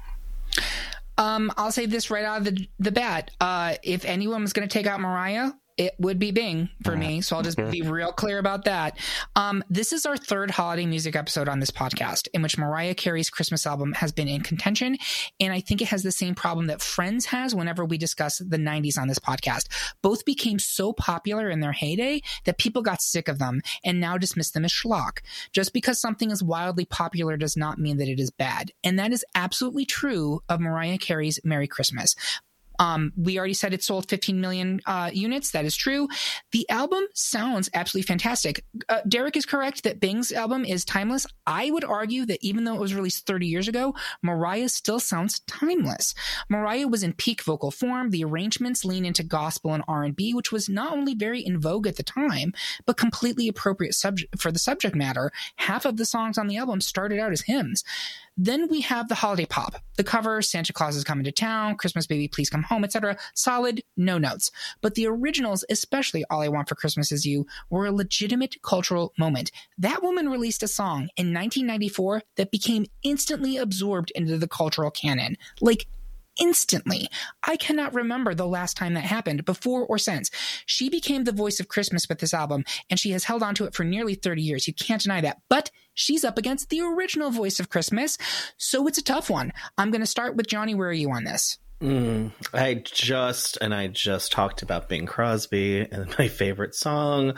I'll say this right out of the bat. If anyone was going to take out Mariah, it would be Bing for me. So I'll just be real clear about that. This is our 3rd holiday music episode on this podcast, in which Mariah Carey's Christmas album has been in contention. And I think it has the same problem that Friends has whenever we discuss the 90s on this podcast. Both became so popular in their heyday that people got sick of them and now dismiss them as schlock. Just because something is wildly popular does not mean that it is bad. And that is absolutely true of Mariah Carey's Merry Christmas. We already said it sold 15 million units. That is true. The album sounds absolutely fantastic. Derek is correct that Bing's album is timeless. I would argue that even though it was released 30 years ago, Mariah still sounds timeless. Mariah was in peak vocal form. The arrangements lean into gospel and R&B, which was not only very in vogue at the time, but completely appropriate for the subject matter. Half of the songs on the album started out as hymns. Then we have the holiday pop, the cover, Santa Claus is Coming to Town, Christmas Baby Please Come Home, etc. Solid, no notes. But the originals, especially All I Want for Christmas Is You, were a legitimate cultural moment. That woman released a song in 1994 that became instantly absorbed into the cultural canon. Like, instantly. I cannot remember the last time that happened, before or since. She became the voice of Christmas with this album, and she has held on to it for nearly 30 years. You can't deny that. But she's up against the original voice of Christmas, so it's a tough one. I'm going to start with Johnny. Where are you on this? I just talked about Bing Crosby and my favorite song.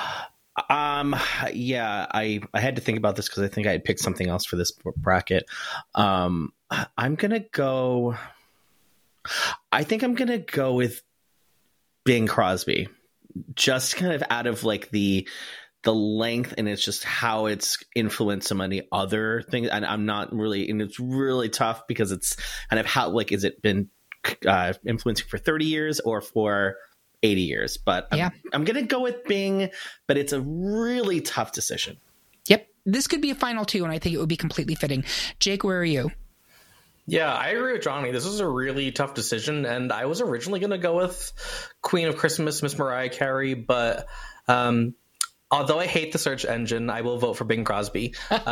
Yeah, I had to think about this because I think I had picked something else for this bracket. I'm gonna go with Bing Crosby, just kind of out of like the length, and it's just how it's influenced so many other things. And I'm not really, and it's really tough because it's kind of how, like, is it been influencing for 30 years or for 80 years. But I'm going to go with Bing, but it's a really tough decision. Yep. This could be a final two, and I think it would be completely fitting. Jake, where are you? Yeah, I agree with Johnny. This was a really tough decision, and I was originally going to go with Queen of Christmas, Miss Mariah Carey, but although I hate the search engine, I will vote for Bing Crosby.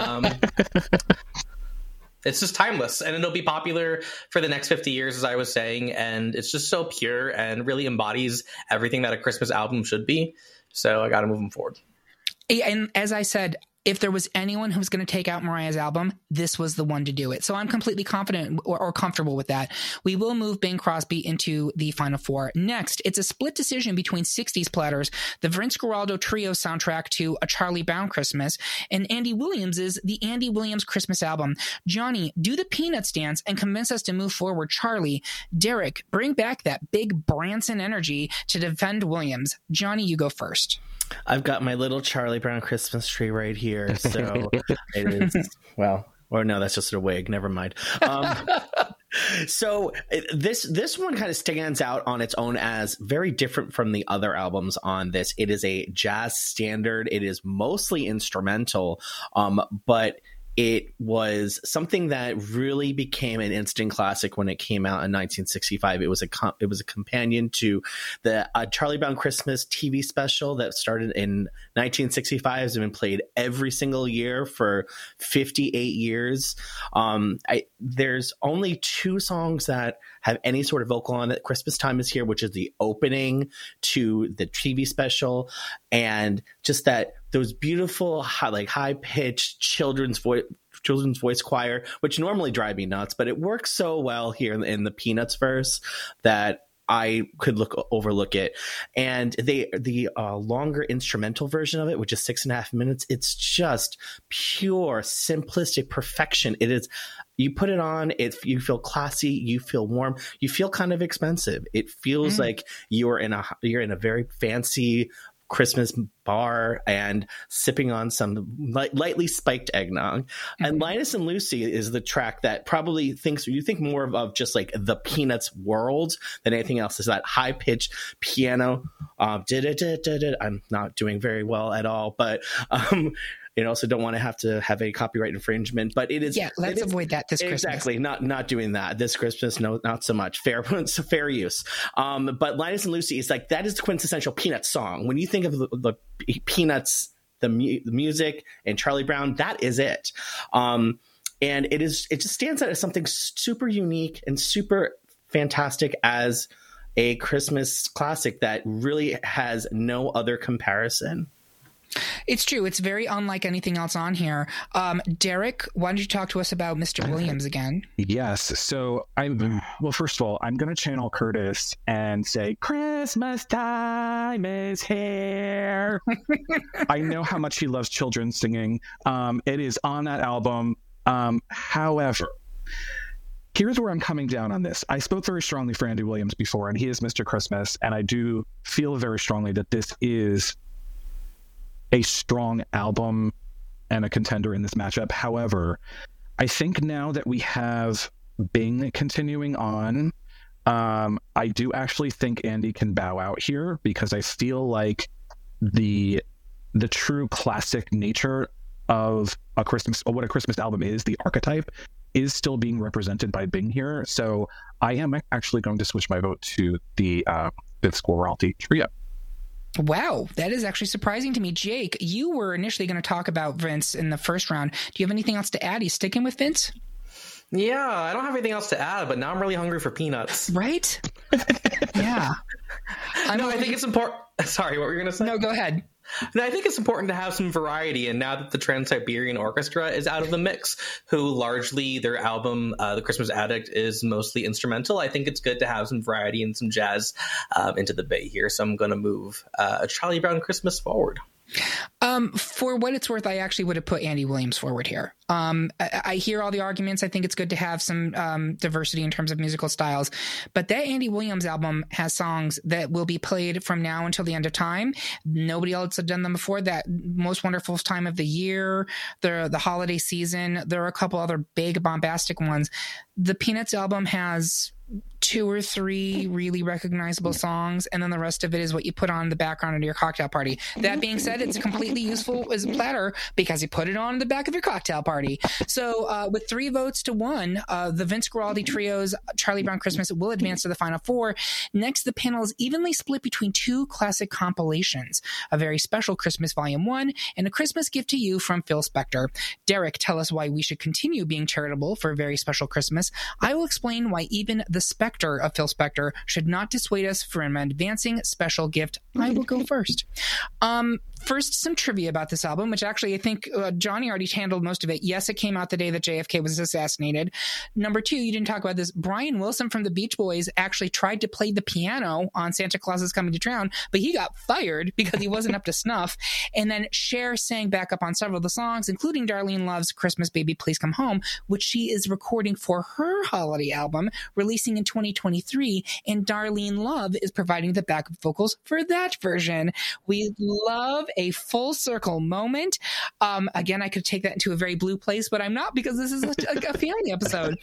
It's just timeless, and it'll be popular for the next 50 years, as I was saying, and it's just so pure and really embodies everything that a Christmas album should be, so I got to move them forward. And as I said, if there was anyone who was going to take out Mariah's album, this was the one to do it. So I'm completely confident or comfortable with that. We will move Bing Crosby into the final four. Next, it's a split decision between 60s platters, the Vince Guaraldo Trio soundtrack to A Charlie Brown Christmas, and Andy Williams' The Andy Williams Christmas Album. Johnny, do the Peanuts dance and convince us to move forward Charlie. Derek, bring back that big Branson energy to defend Williams. Johnny, you go first. I've got my little Charlie Brown Christmas tree right here. So it is, well, or no, that's just a wig. Never mind. So this one kind of stands out on its own as very different from the other albums on this. It is a jazz standard. It is mostly instrumental, but it was something that really became an instant classic when it came out in 1965. It was a companion to the Charlie Brown Christmas TV special that started in 1965. Has been played every single year for 58 years. There's only two songs that have any sort of vocal on it. Christmas Time Is Here, which is the opening to the TV special, and just that those beautiful high pitched children's voice choir, which normally drive me nuts, but it works so well here in the Peanuts verse that I could overlook it. And the longer instrumental version of it, which is 6.5 minutes, it's just pure simplistic perfection. It is. You put it on, you feel classy, you feel warm, you feel kind of expensive. It feels like you're in a very fancy Christmas bar and sipping on some lightly spiked eggnog. And Linus and Lucy is the track that probably you think more of just like the Peanuts world than anything else. Is that high pitched piano. I'm not doing very well at all, but also don't want to have a copyright infringement, but it is. Yeah, let's avoid that this Christmas. Exactly. Not doing that this Christmas. No, not so much. Fair use. But Linus and Lucy is like, that is the quintessential Peanuts song. When you think of the Peanuts, the music and Charlie Brown, that is it. And it just stands out as something super unique and super fantastic as a Christmas classic that really has no other comparison. It's true. It's very unlike anything else on here. Derek, why don't you talk to us about Mr. Williams again? Yes. So first of all, I'm going to channel Curtis and say, Christmas time is here. I know how much he loves children singing. It is on that album. However, here's where I'm coming down on this. I spoke very strongly for Andy Williams before, and he is Mr. Christmas. And I do feel very strongly that this is a strong album and a contender in this matchup. However, I think now that we have Bing continuing on, I do actually think Andy can bow out here, because I feel like the true classic nature of what a Christmas album is, the archetype, is still being represented by Bing here. So I am actually going to switch my vote to the Vince Guaraldo Trio. Wow, that is actually surprising to me. Jake, you were initially going to talk about Vince in the first round. Do you have anything else to add? Are you sticking with Vince? Yeah, I don't have anything else to add, but now I'm really hungry for peanuts. Right? Yeah. I think it's important. Sorry, what were you going to say? No, go ahead. No, I think it's important to have some variety, and now that the Trans-Siberian Orchestra is out of the mix, who largely their album, The Christmas Addict, is mostly instrumental, I think it's good to have some variety and some jazz into the debate here. So I'm going to move a Charlie Brown Christmas forward. For what it's worth, I actually would have put Andy Williams forward here. I hear all the arguments. I think it's good to have some diversity in terms of musical styles. But that Andy Williams album has songs that will be played from now until the end of time. Nobody else had done them before. That Most Wonderful Time of the Year, the holiday season. There are a couple other big bombastic ones. The Peanuts album has 2 or 3 really recognizable songs, and then the rest of it is what you put on the background of your cocktail party. That being said, it's completely useful as a platter because you put it on the back of your cocktail party. So with 3 votes to 1, the Vince Guaraldi Trio's Charlie Brown Christmas will advance to the final 4. Next, the panel is evenly split between 2 classic compilations, A Very Special Christmas Volume 1 and A Christmas Gift to You from Phil Spector. Derek, tell us why we should continue being charitable for A Very Special Christmas. I will explain why even the specter of Phil Spector should not dissuade us from advancing special gift. I will go first. First, some trivia about this album, which actually I think Johnny already handled most of it. Yes, it came out the day that JFK was assassinated. Number 2, you didn't talk about this. Brian Wilson from the Beach Boys actually tried to play the piano on Santa Claus is Coming to Town, but he got fired because he wasn't up to snuff. And then Cher sang backup on several of the songs, including Darlene Love's Christmas Baby Please Come Home, which she is recording for her holiday album, releasing in 2023. And Darlene Love is providing the backup vocals for that version. We love a full circle moment. Again, I could take that into a very blue place, but I'm not because this is a family episode.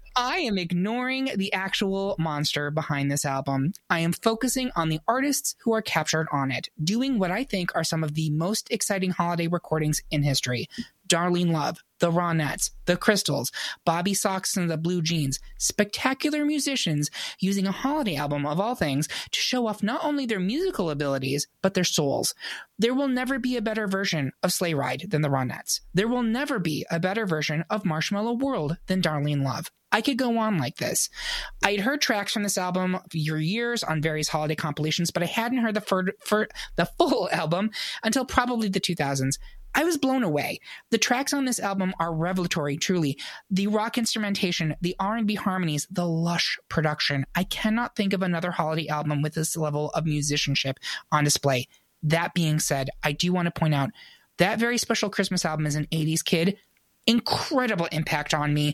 I am ignoring the actual monster behind this album. I am focusing on the artists who are captured on it, doing what I think are some of the most exciting holiday recordings in history. Darlene Love, the Ronettes, the Crystals, Bobby Sox and the Blue Jeans, spectacular musicians using a holiday album of all things to show off not only their musical abilities, but their souls. There will never be a better version of Sleigh Ride than the Ronettes. There will never be a better version of Marshmallow World than Darlene Love. I could go on like this. I'd heard tracks from this album for years on various holiday compilations, but I hadn't heard the full album until probably the 2000s. I was blown away. The tracks on this album are revelatory, truly. The rock instrumentation, the R&B harmonies, the lush production. I cannot think of another holiday album with this level of musicianship on display. That being said, I do want to point out that Very Special Christmas album as an 80s kid, incredible impact on me.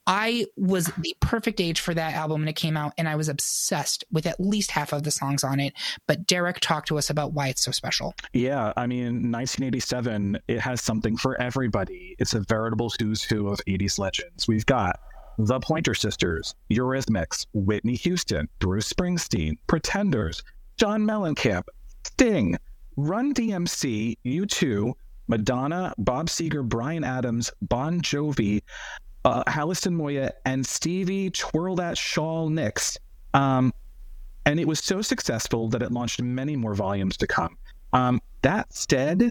I was the perfect age for that album when it came out, and I was obsessed with at least half of the songs on it. But Derek talked to us about why it's so special. Yeah, I mean, 1987, it has something for everybody. It's a veritable who's who of 80s legends. We've got the Pointer Sisters, Eurythmics, Whitney Houston, Bruce Springsteen, Pretenders, John Mellencamp, Sting, Run DMC, U2, Madonna, Bob Seger, Bryan Adams, Bon Jovi, Halliston Moya, and Stevie Twirl That Shawl Nicks. And it was so successful that it launched many more volumes to come. That said,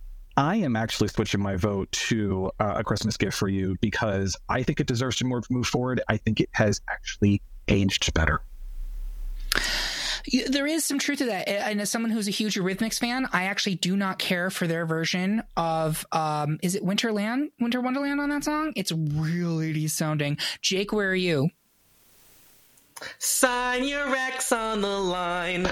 I am actually switching my vote to A Christmas Gift for You because I think it deserves to move forward. I think it has actually aged better. There is some truth to that. And as someone who's a huge Eurythmics fan, I actually do not care for their version of, is it Winter Wonderland on that song? It's real 80s sounding. Jake, where are you? Sign your X on the line.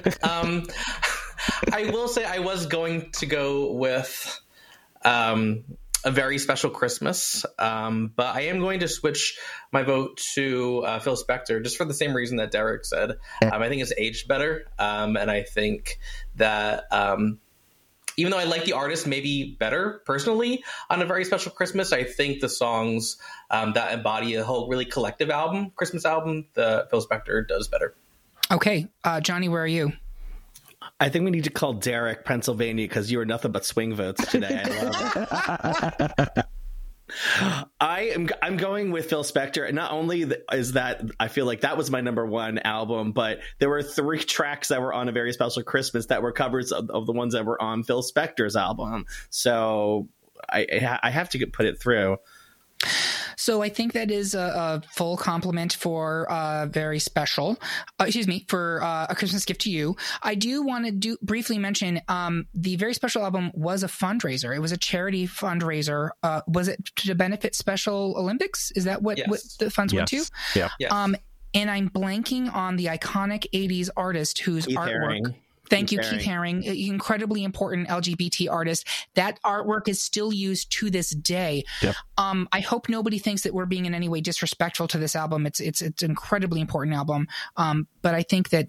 I will say I was going to go with A Very Special Christmas, but I am going to switch my vote to Phil Spector just for the same reason that Derek said. I think it's aged better, and I think that even though I like the artist maybe better personally on A Very Special Christmas, I think the songs that embody a whole really collective album, Christmas album, the Phil Spector does better. Okay, Johnny, where are you? I think we need to call Derek Pennsylvania because you are nothing but swing votes today. I love it. I'm going with Phil Spector, and not only is that I feel like that was my number one album, but there were 3 tracks that were on A Very Special Christmas that were covers of the ones that were on Phil Spector's album. So I have to put it through. So I think that is a full compliment for Very Special. For A Christmas Gift to You. I do want to briefly mention the Very Special album was a fundraiser. It was a charity fundraiser. Was it to benefit Special Olympics? Is that what the funds went to? Yeah. Yes. And I'm blanking on the iconic 80s artist whose Keith artwork... Haring. Thank you, Keith Haring, incredibly important LGBT artist. That artwork is still used to this day. Yep. I hope nobody thinks that we're being in any way disrespectful to this album. It's an incredibly important album. But I think that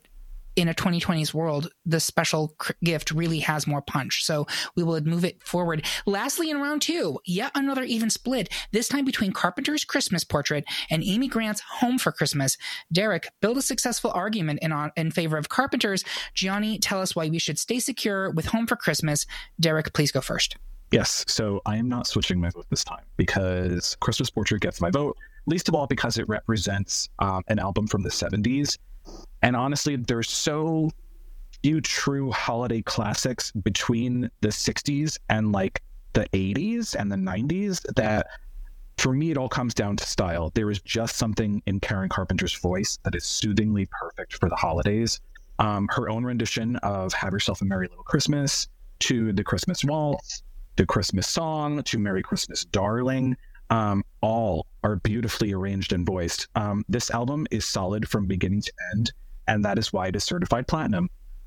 in a 2020s world, the special gift really has more punch. So we will move it forward. Lastly, in round 2, yet another even split, this time between Carpenter's Christmas Portrait and Amy Grant's Home for Christmas. Derek, build a successful argument in favor of Carpenter's. Gianni, tell us why we should stay secure with Home for Christmas. Derek, please go first. Yes, so I am not switching my vote this time because Christmas Portrait gets my vote, least of all because it represents an album from the 70s. And honestly, there's so few true holiday classics between the 60s and like the 80s and the 90s that for me, it all comes down to style. There is just something in Karen Carpenter's voice that is soothingly perfect for the holidays. Her own rendition of Have Yourself a Merry Little Christmas, to The Christmas Waltz, The Christmas Song, to Merry Christmas Darling, all are beautifully arranged and voiced. This album is solid from beginning to end, and that is why it is certified platinum.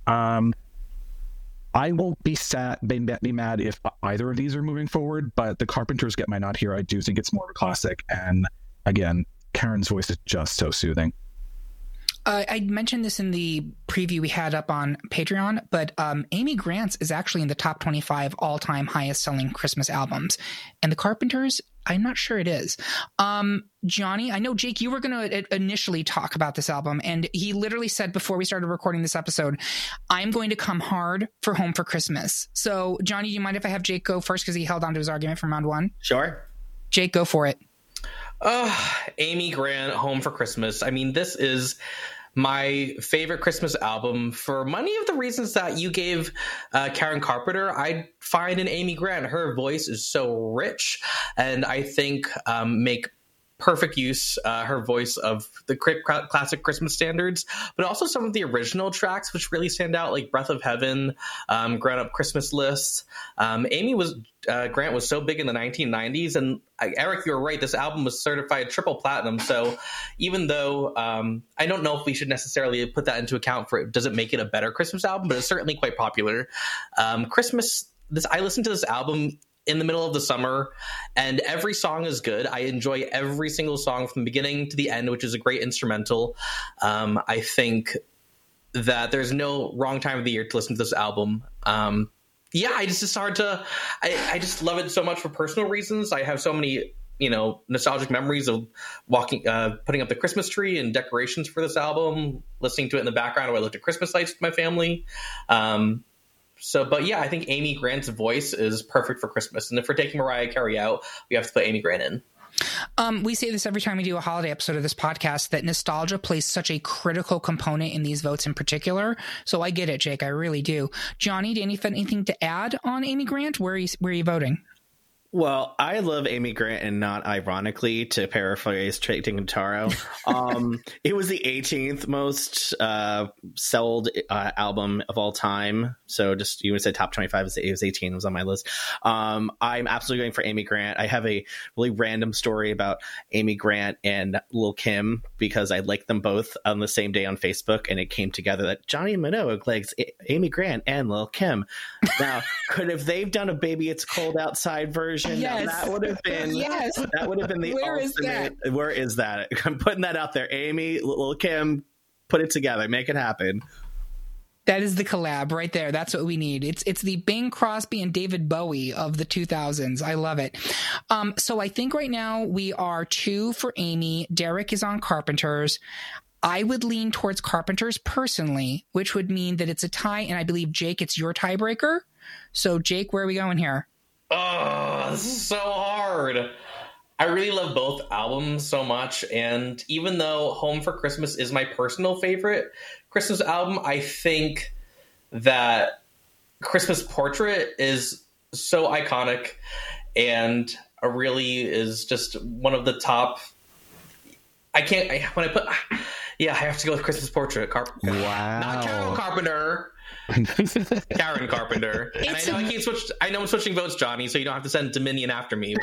I won't be mad if either of these are moving forward, but the Carpenters get my nod here. I do think it's more of a classic, and again, Karen's voice is just so soothing. I mentioned this in the preview we had up on Patreon, but Amy Grant's is actually in the top 25 all-time highest-selling Christmas albums. And the Carpenters, I'm not sure it is. Johnny, I know, Jake, you were going to initially talk about this album, and he literally said before we started recording this episode, I'm going to come hard for Home for Christmas. So, Johnny, do you mind if I have Jake go first because he held on to his argument from round 1? Sure. Jake, go for it. Amy Grant, Home for Christmas. I mean, this is my favorite Christmas album for many of the reasons that you gave Karen Carpenter. I find in Amy Grant, her voice is so rich, and I think make perfect use her voice of the classic Christmas standards, but also some of the original tracks which really stand out, like Breath of Heaven, Grown Up Christmas List. Grant was so big in the 1990s, and Eric, you were right, this album was certified triple platinum. So even though I don't know if we should necessarily put that into account for it, does it make it a better Christmas album, but it's certainly quite popular. I listened to this album in the middle of the summer, and every song is good. I enjoy every single song from the beginning to the end, which is a great instrumental. I think that there's no wrong time of the year to listen to this album. I just love it so much for personal reasons. I have so many, nostalgic memories of putting up the Christmas tree and decorations for this album, listening to it in the background while I looked at Christmas lights with my family. I think Amy Grant's voice is perfect for Christmas. And if we're taking Mariah Carey out, we have to put Amy Grant in. We say this every time we do a holiday episode of this podcast, that nostalgia plays such a critical component in these votes in particular. So I get it, Jake. I really do. Johnny, do you have anything to add on Amy Grant? Where are you voting? Well, I love Amy Grant, and not ironically, to paraphrase Trey Taro. It was the 18th most sold album of all time. So just, you would say top 25, it was 18, it was on my list. I'm absolutely going for Amy Grant. I have a really random story about Amy Grant and Lil' Kim, because I liked them both on the same day on Facebook, and it came together that Johnny Minogue likes Amy Grant and Lil' Kim. Now, if they've done a Baby It's Cold Outside version, yes. That would have been the Where ultimate. Is that? Where is that? I'm putting that out there. Amy, Lil' Kim, put it together, make it happen. That is the collab right there. That's what we need. It's the Bing Crosby and David Bowie of the 2000s. I love it. So I think right now we are 2 for Amy. Derek is on Carpenters. I would lean towards Carpenters personally, which would mean that it's a tie. And I believe, Jake, it's your tiebreaker. So Jake, where are we going here? Oh, this is so hard. I really love both albums so much, and even though Home for Christmas is my personal favorite Christmas album, I think that Christmas Portrait is so iconic and really is just one of the top. I have to go with Christmas Portrait. Wow. Not Carol Carpenter. Karen Carpenter. And I know I'm switching votes, Johnny, so you don't have to send Dominion after me,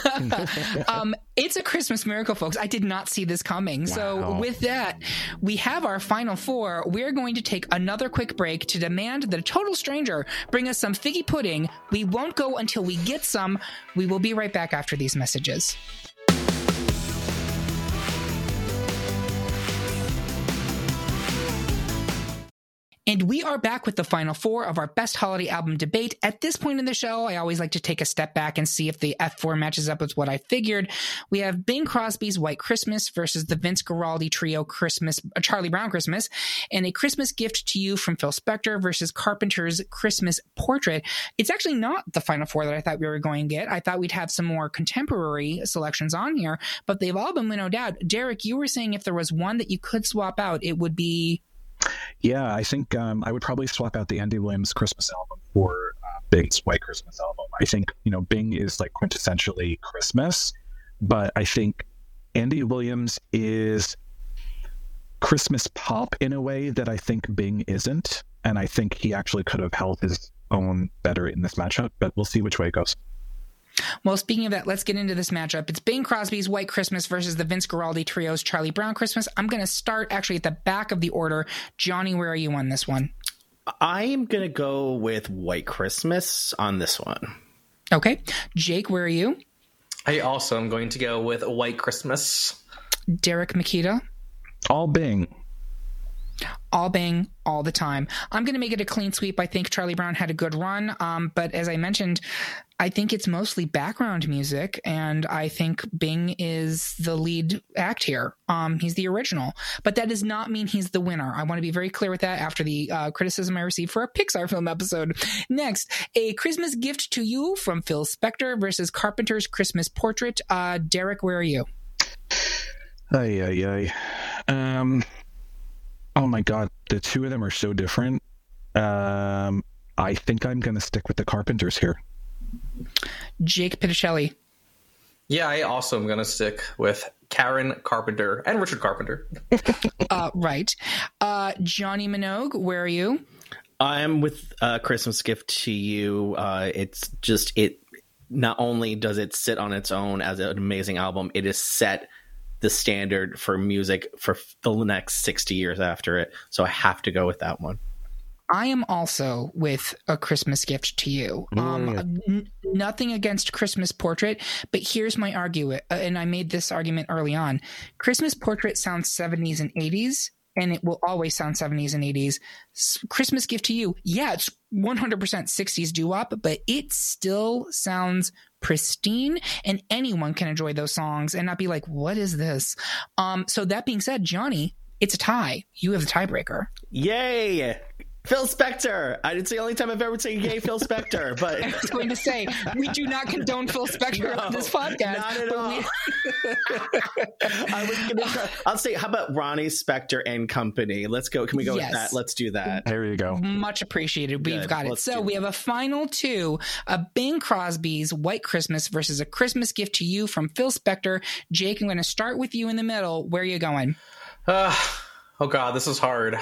but it's a Christmas miracle, folks. I did not see this coming. Wow. So with that, we have our final 4. We're going to take another quick break to demand that a total stranger bring us some figgy pudding. We won't go until we get some. We will be right back after these messages. And we are back with the final four of our best holiday album debate. At this point in the show, I always like to take a step back and see if the F4 matches up with what I figured. We have Bing Crosby's White Christmas versus the Vince Guaraldi Trio Christmas, Charlie Brown Christmas, and A Christmas Gift to You from Phil Spector versus Carpenter's Christmas Portrait. It's actually not the final four that I thought we were going to get. I thought we'd have some more contemporary selections on here, but they've all been winnowed out. Derek, you were saying if there was one that you could swap out, it would be... Yeah, I think I would probably swap out the Andy Williams Christmas album for Bing's White Christmas album. I think, Bing is like quintessentially Christmas, but I think Andy Williams is Christmas pop in a way that I think Bing isn't. And I think he actually could have held his own better in this matchup, but we'll see which way it goes. Well, speaking of that, let's get into this matchup. It's Bing Crosby's White Christmas versus the Vince Guaraldi Trio's Charlie Brown Christmas. I'm going to start actually at the back of the order. Johnny, where are you on this one? I'm going to go with White Christmas on this one. Okay. Jake, where are you? I also am going to go with White Christmas. Derek Makita? All Bing. All Bing, all the time. I'm going to make it a clean sweep. I think Charlie Brown had a good run, but as I mentioned, I think it's mostly background music, and I think Bing is the lead act here. He's the original, but that does not mean he's the winner. I want to be very clear with that after the criticism I received for a Pixar film episode. Next, A Christmas Gift to You from Phil Spector versus Carpenter's Christmas Portrait. Derek, where are you? Oh my God, the two of them are so different. I think I'm going to stick with the Carpenters here. Jake Pitticelli. Yeah, I also am going to stick with Karen Carpenter and Richard Carpenter. Right. Johnny Minogue, where are you? I'm with Christmas Gift to You. It's just, not only does it sit on its own as an amazing album, it is set the standard for music for the next 60 years after it. So I have to go with that one. I am also with A Christmas Gift to You. Nothing against Christmas Portrait, but here's my argument, and I made this argument early on. Christmas Portrait sounds 70s and 80s, and it will always sound 70s and 80s. Christmas Gift to You, yeah, it's 100% 60s doo-wop, but it still sounds pristine, and anyone can enjoy those songs and not be like, what is this? So that being said, Johnny, it's a tie. You have the tiebreaker. Yay! Phil Spector. It's the only time I've ever said yay, Phil Spector. But I was going to say, we do not condone Phil Spector on this podcast. Not at all. I'll say, how about Ronnie Spector and Company? Let's go. Can we go with that? Let's do that. There you go. Much appreciated. We've got it. So we have a final two, Bing Crosby's White Christmas versus A Christmas Gift to You from Phil Spector. Jake, I'm going to start with you in the middle. Where are you going? Oh God, this is hard.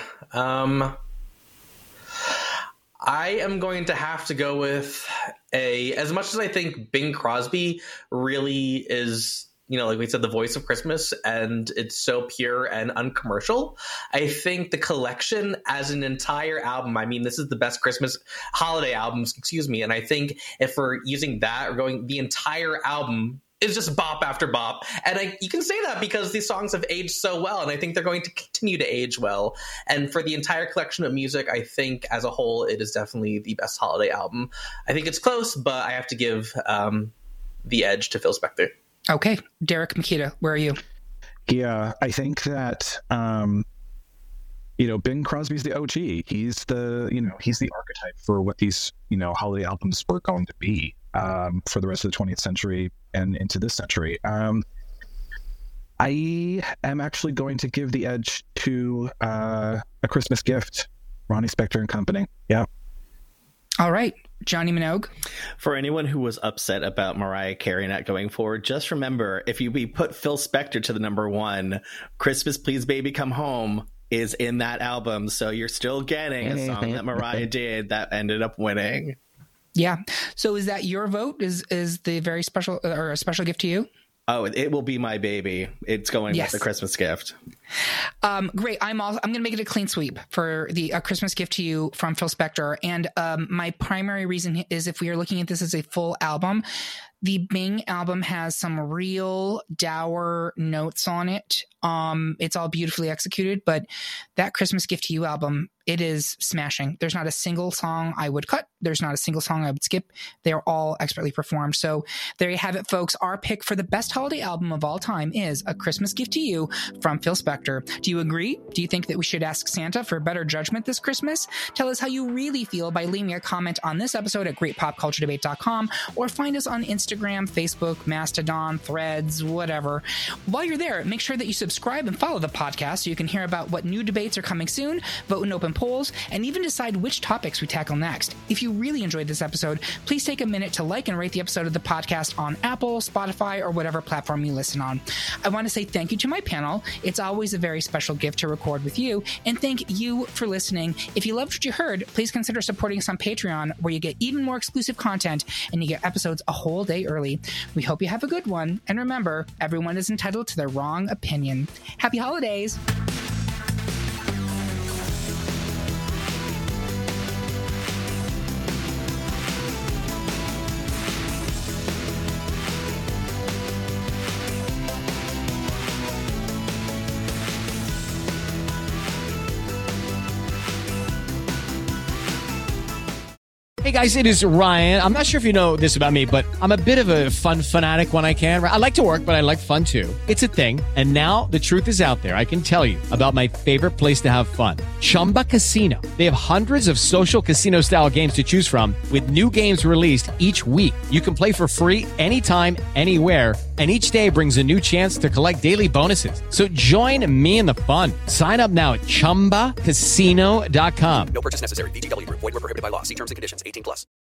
I am going to have to go with as much as I think Bing Crosby really is, like we said, the voice of Christmas, and it's so pure and uncommercial. I think the collection as an entire album, this is the best Christmas holiday albums, and I think if we're using that or going the entire album, is just bop after bop. And you can say that because these songs have aged so well, and I think they're going to continue to age well. And for the entire collection of music, I think as a whole, it is definitely the best holiday album. I think it's close, but I have to give the edge to Phil Spector. Okay. Derek Makita, where are you? Yeah, I think that, Bing Crosby's the OG. He's the archetype for what these, holiday albums were going to be for the rest of the 20th century and into this century. I am actually going to give the edge to A Christmas Gift, Ronnie Spector and Company. Yeah. All right. Johnny Minogue. For anyone who was upset about Mariah Carey not going forward, just remember, if we put Phil Spector to the number one, Christmas Please Baby Come Home is in that album. So you're still getting a song that Mariah did that ended up winning. Yeah. So is that your vote? Is the very special or a special gift to you? Oh, it will be my baby. It's going with the Christmas Gift. Great. I'm going to make it a clean sweep for the Christmas Gift to You from Phil Spector. And my primary reason is if we are looking at this as a full album, The Bing album has some real dour notes on it. It's all beautifully executed, but that Christmas Gift to You album, it is smashing. There's not a single song I would cut. There's not a single song I would skip. They're all expertly performed. So there you have it, folks. Our pick for the best holiday album of all time is A Christmas Gift to You from Phil Spector. Do you agree? Do you think that we should ask Santa for better judgment this Christmas? Tell us how you really feel by leaving a comment on this episode at greatpopculturedebate.com or find us on Instagram, Facebook, Mastodon, Threads, whatever. While you're there, make sure that you subscribe and follow the podcast so you can hear about what new debates are coming soon, vote in open polls, and even decide which topics we tackle next. If you really enjoyed this episode, please take a minute to like and rate the episode of the podcast on Apple, Spotify, or whatever platform you listen on. I want to say thank you to my panel. It's always a very special gift to record with you, and thank you for listening. If you loved what you heard, please consider supporting us on Patreon, where you get even more exclusive content and you get episodes a whole day early. We hope you have a good one, and remember, everyone is entitled to their wrong opinion. Happy holidays! Hey guys, it is Ryan. I'm not sure if you know this about me, but I'm a bit of a fun fanatic when I can. I like to work, but I like fun too. It's a thing. And now the truth is out there. I can tell you about my favorite place to have fun. Chumba Casino. They have hundreds of social casino style games to choose from with new games released each week. You can play for free anytime, anywhere. And each day brings a new chance to collect daily bonuses. So join me in the fun. Sign up now at ChumbaCasino.com. No purchase necessary. VGW Group. Void where prohibited by law. See terms and conditions. 18+.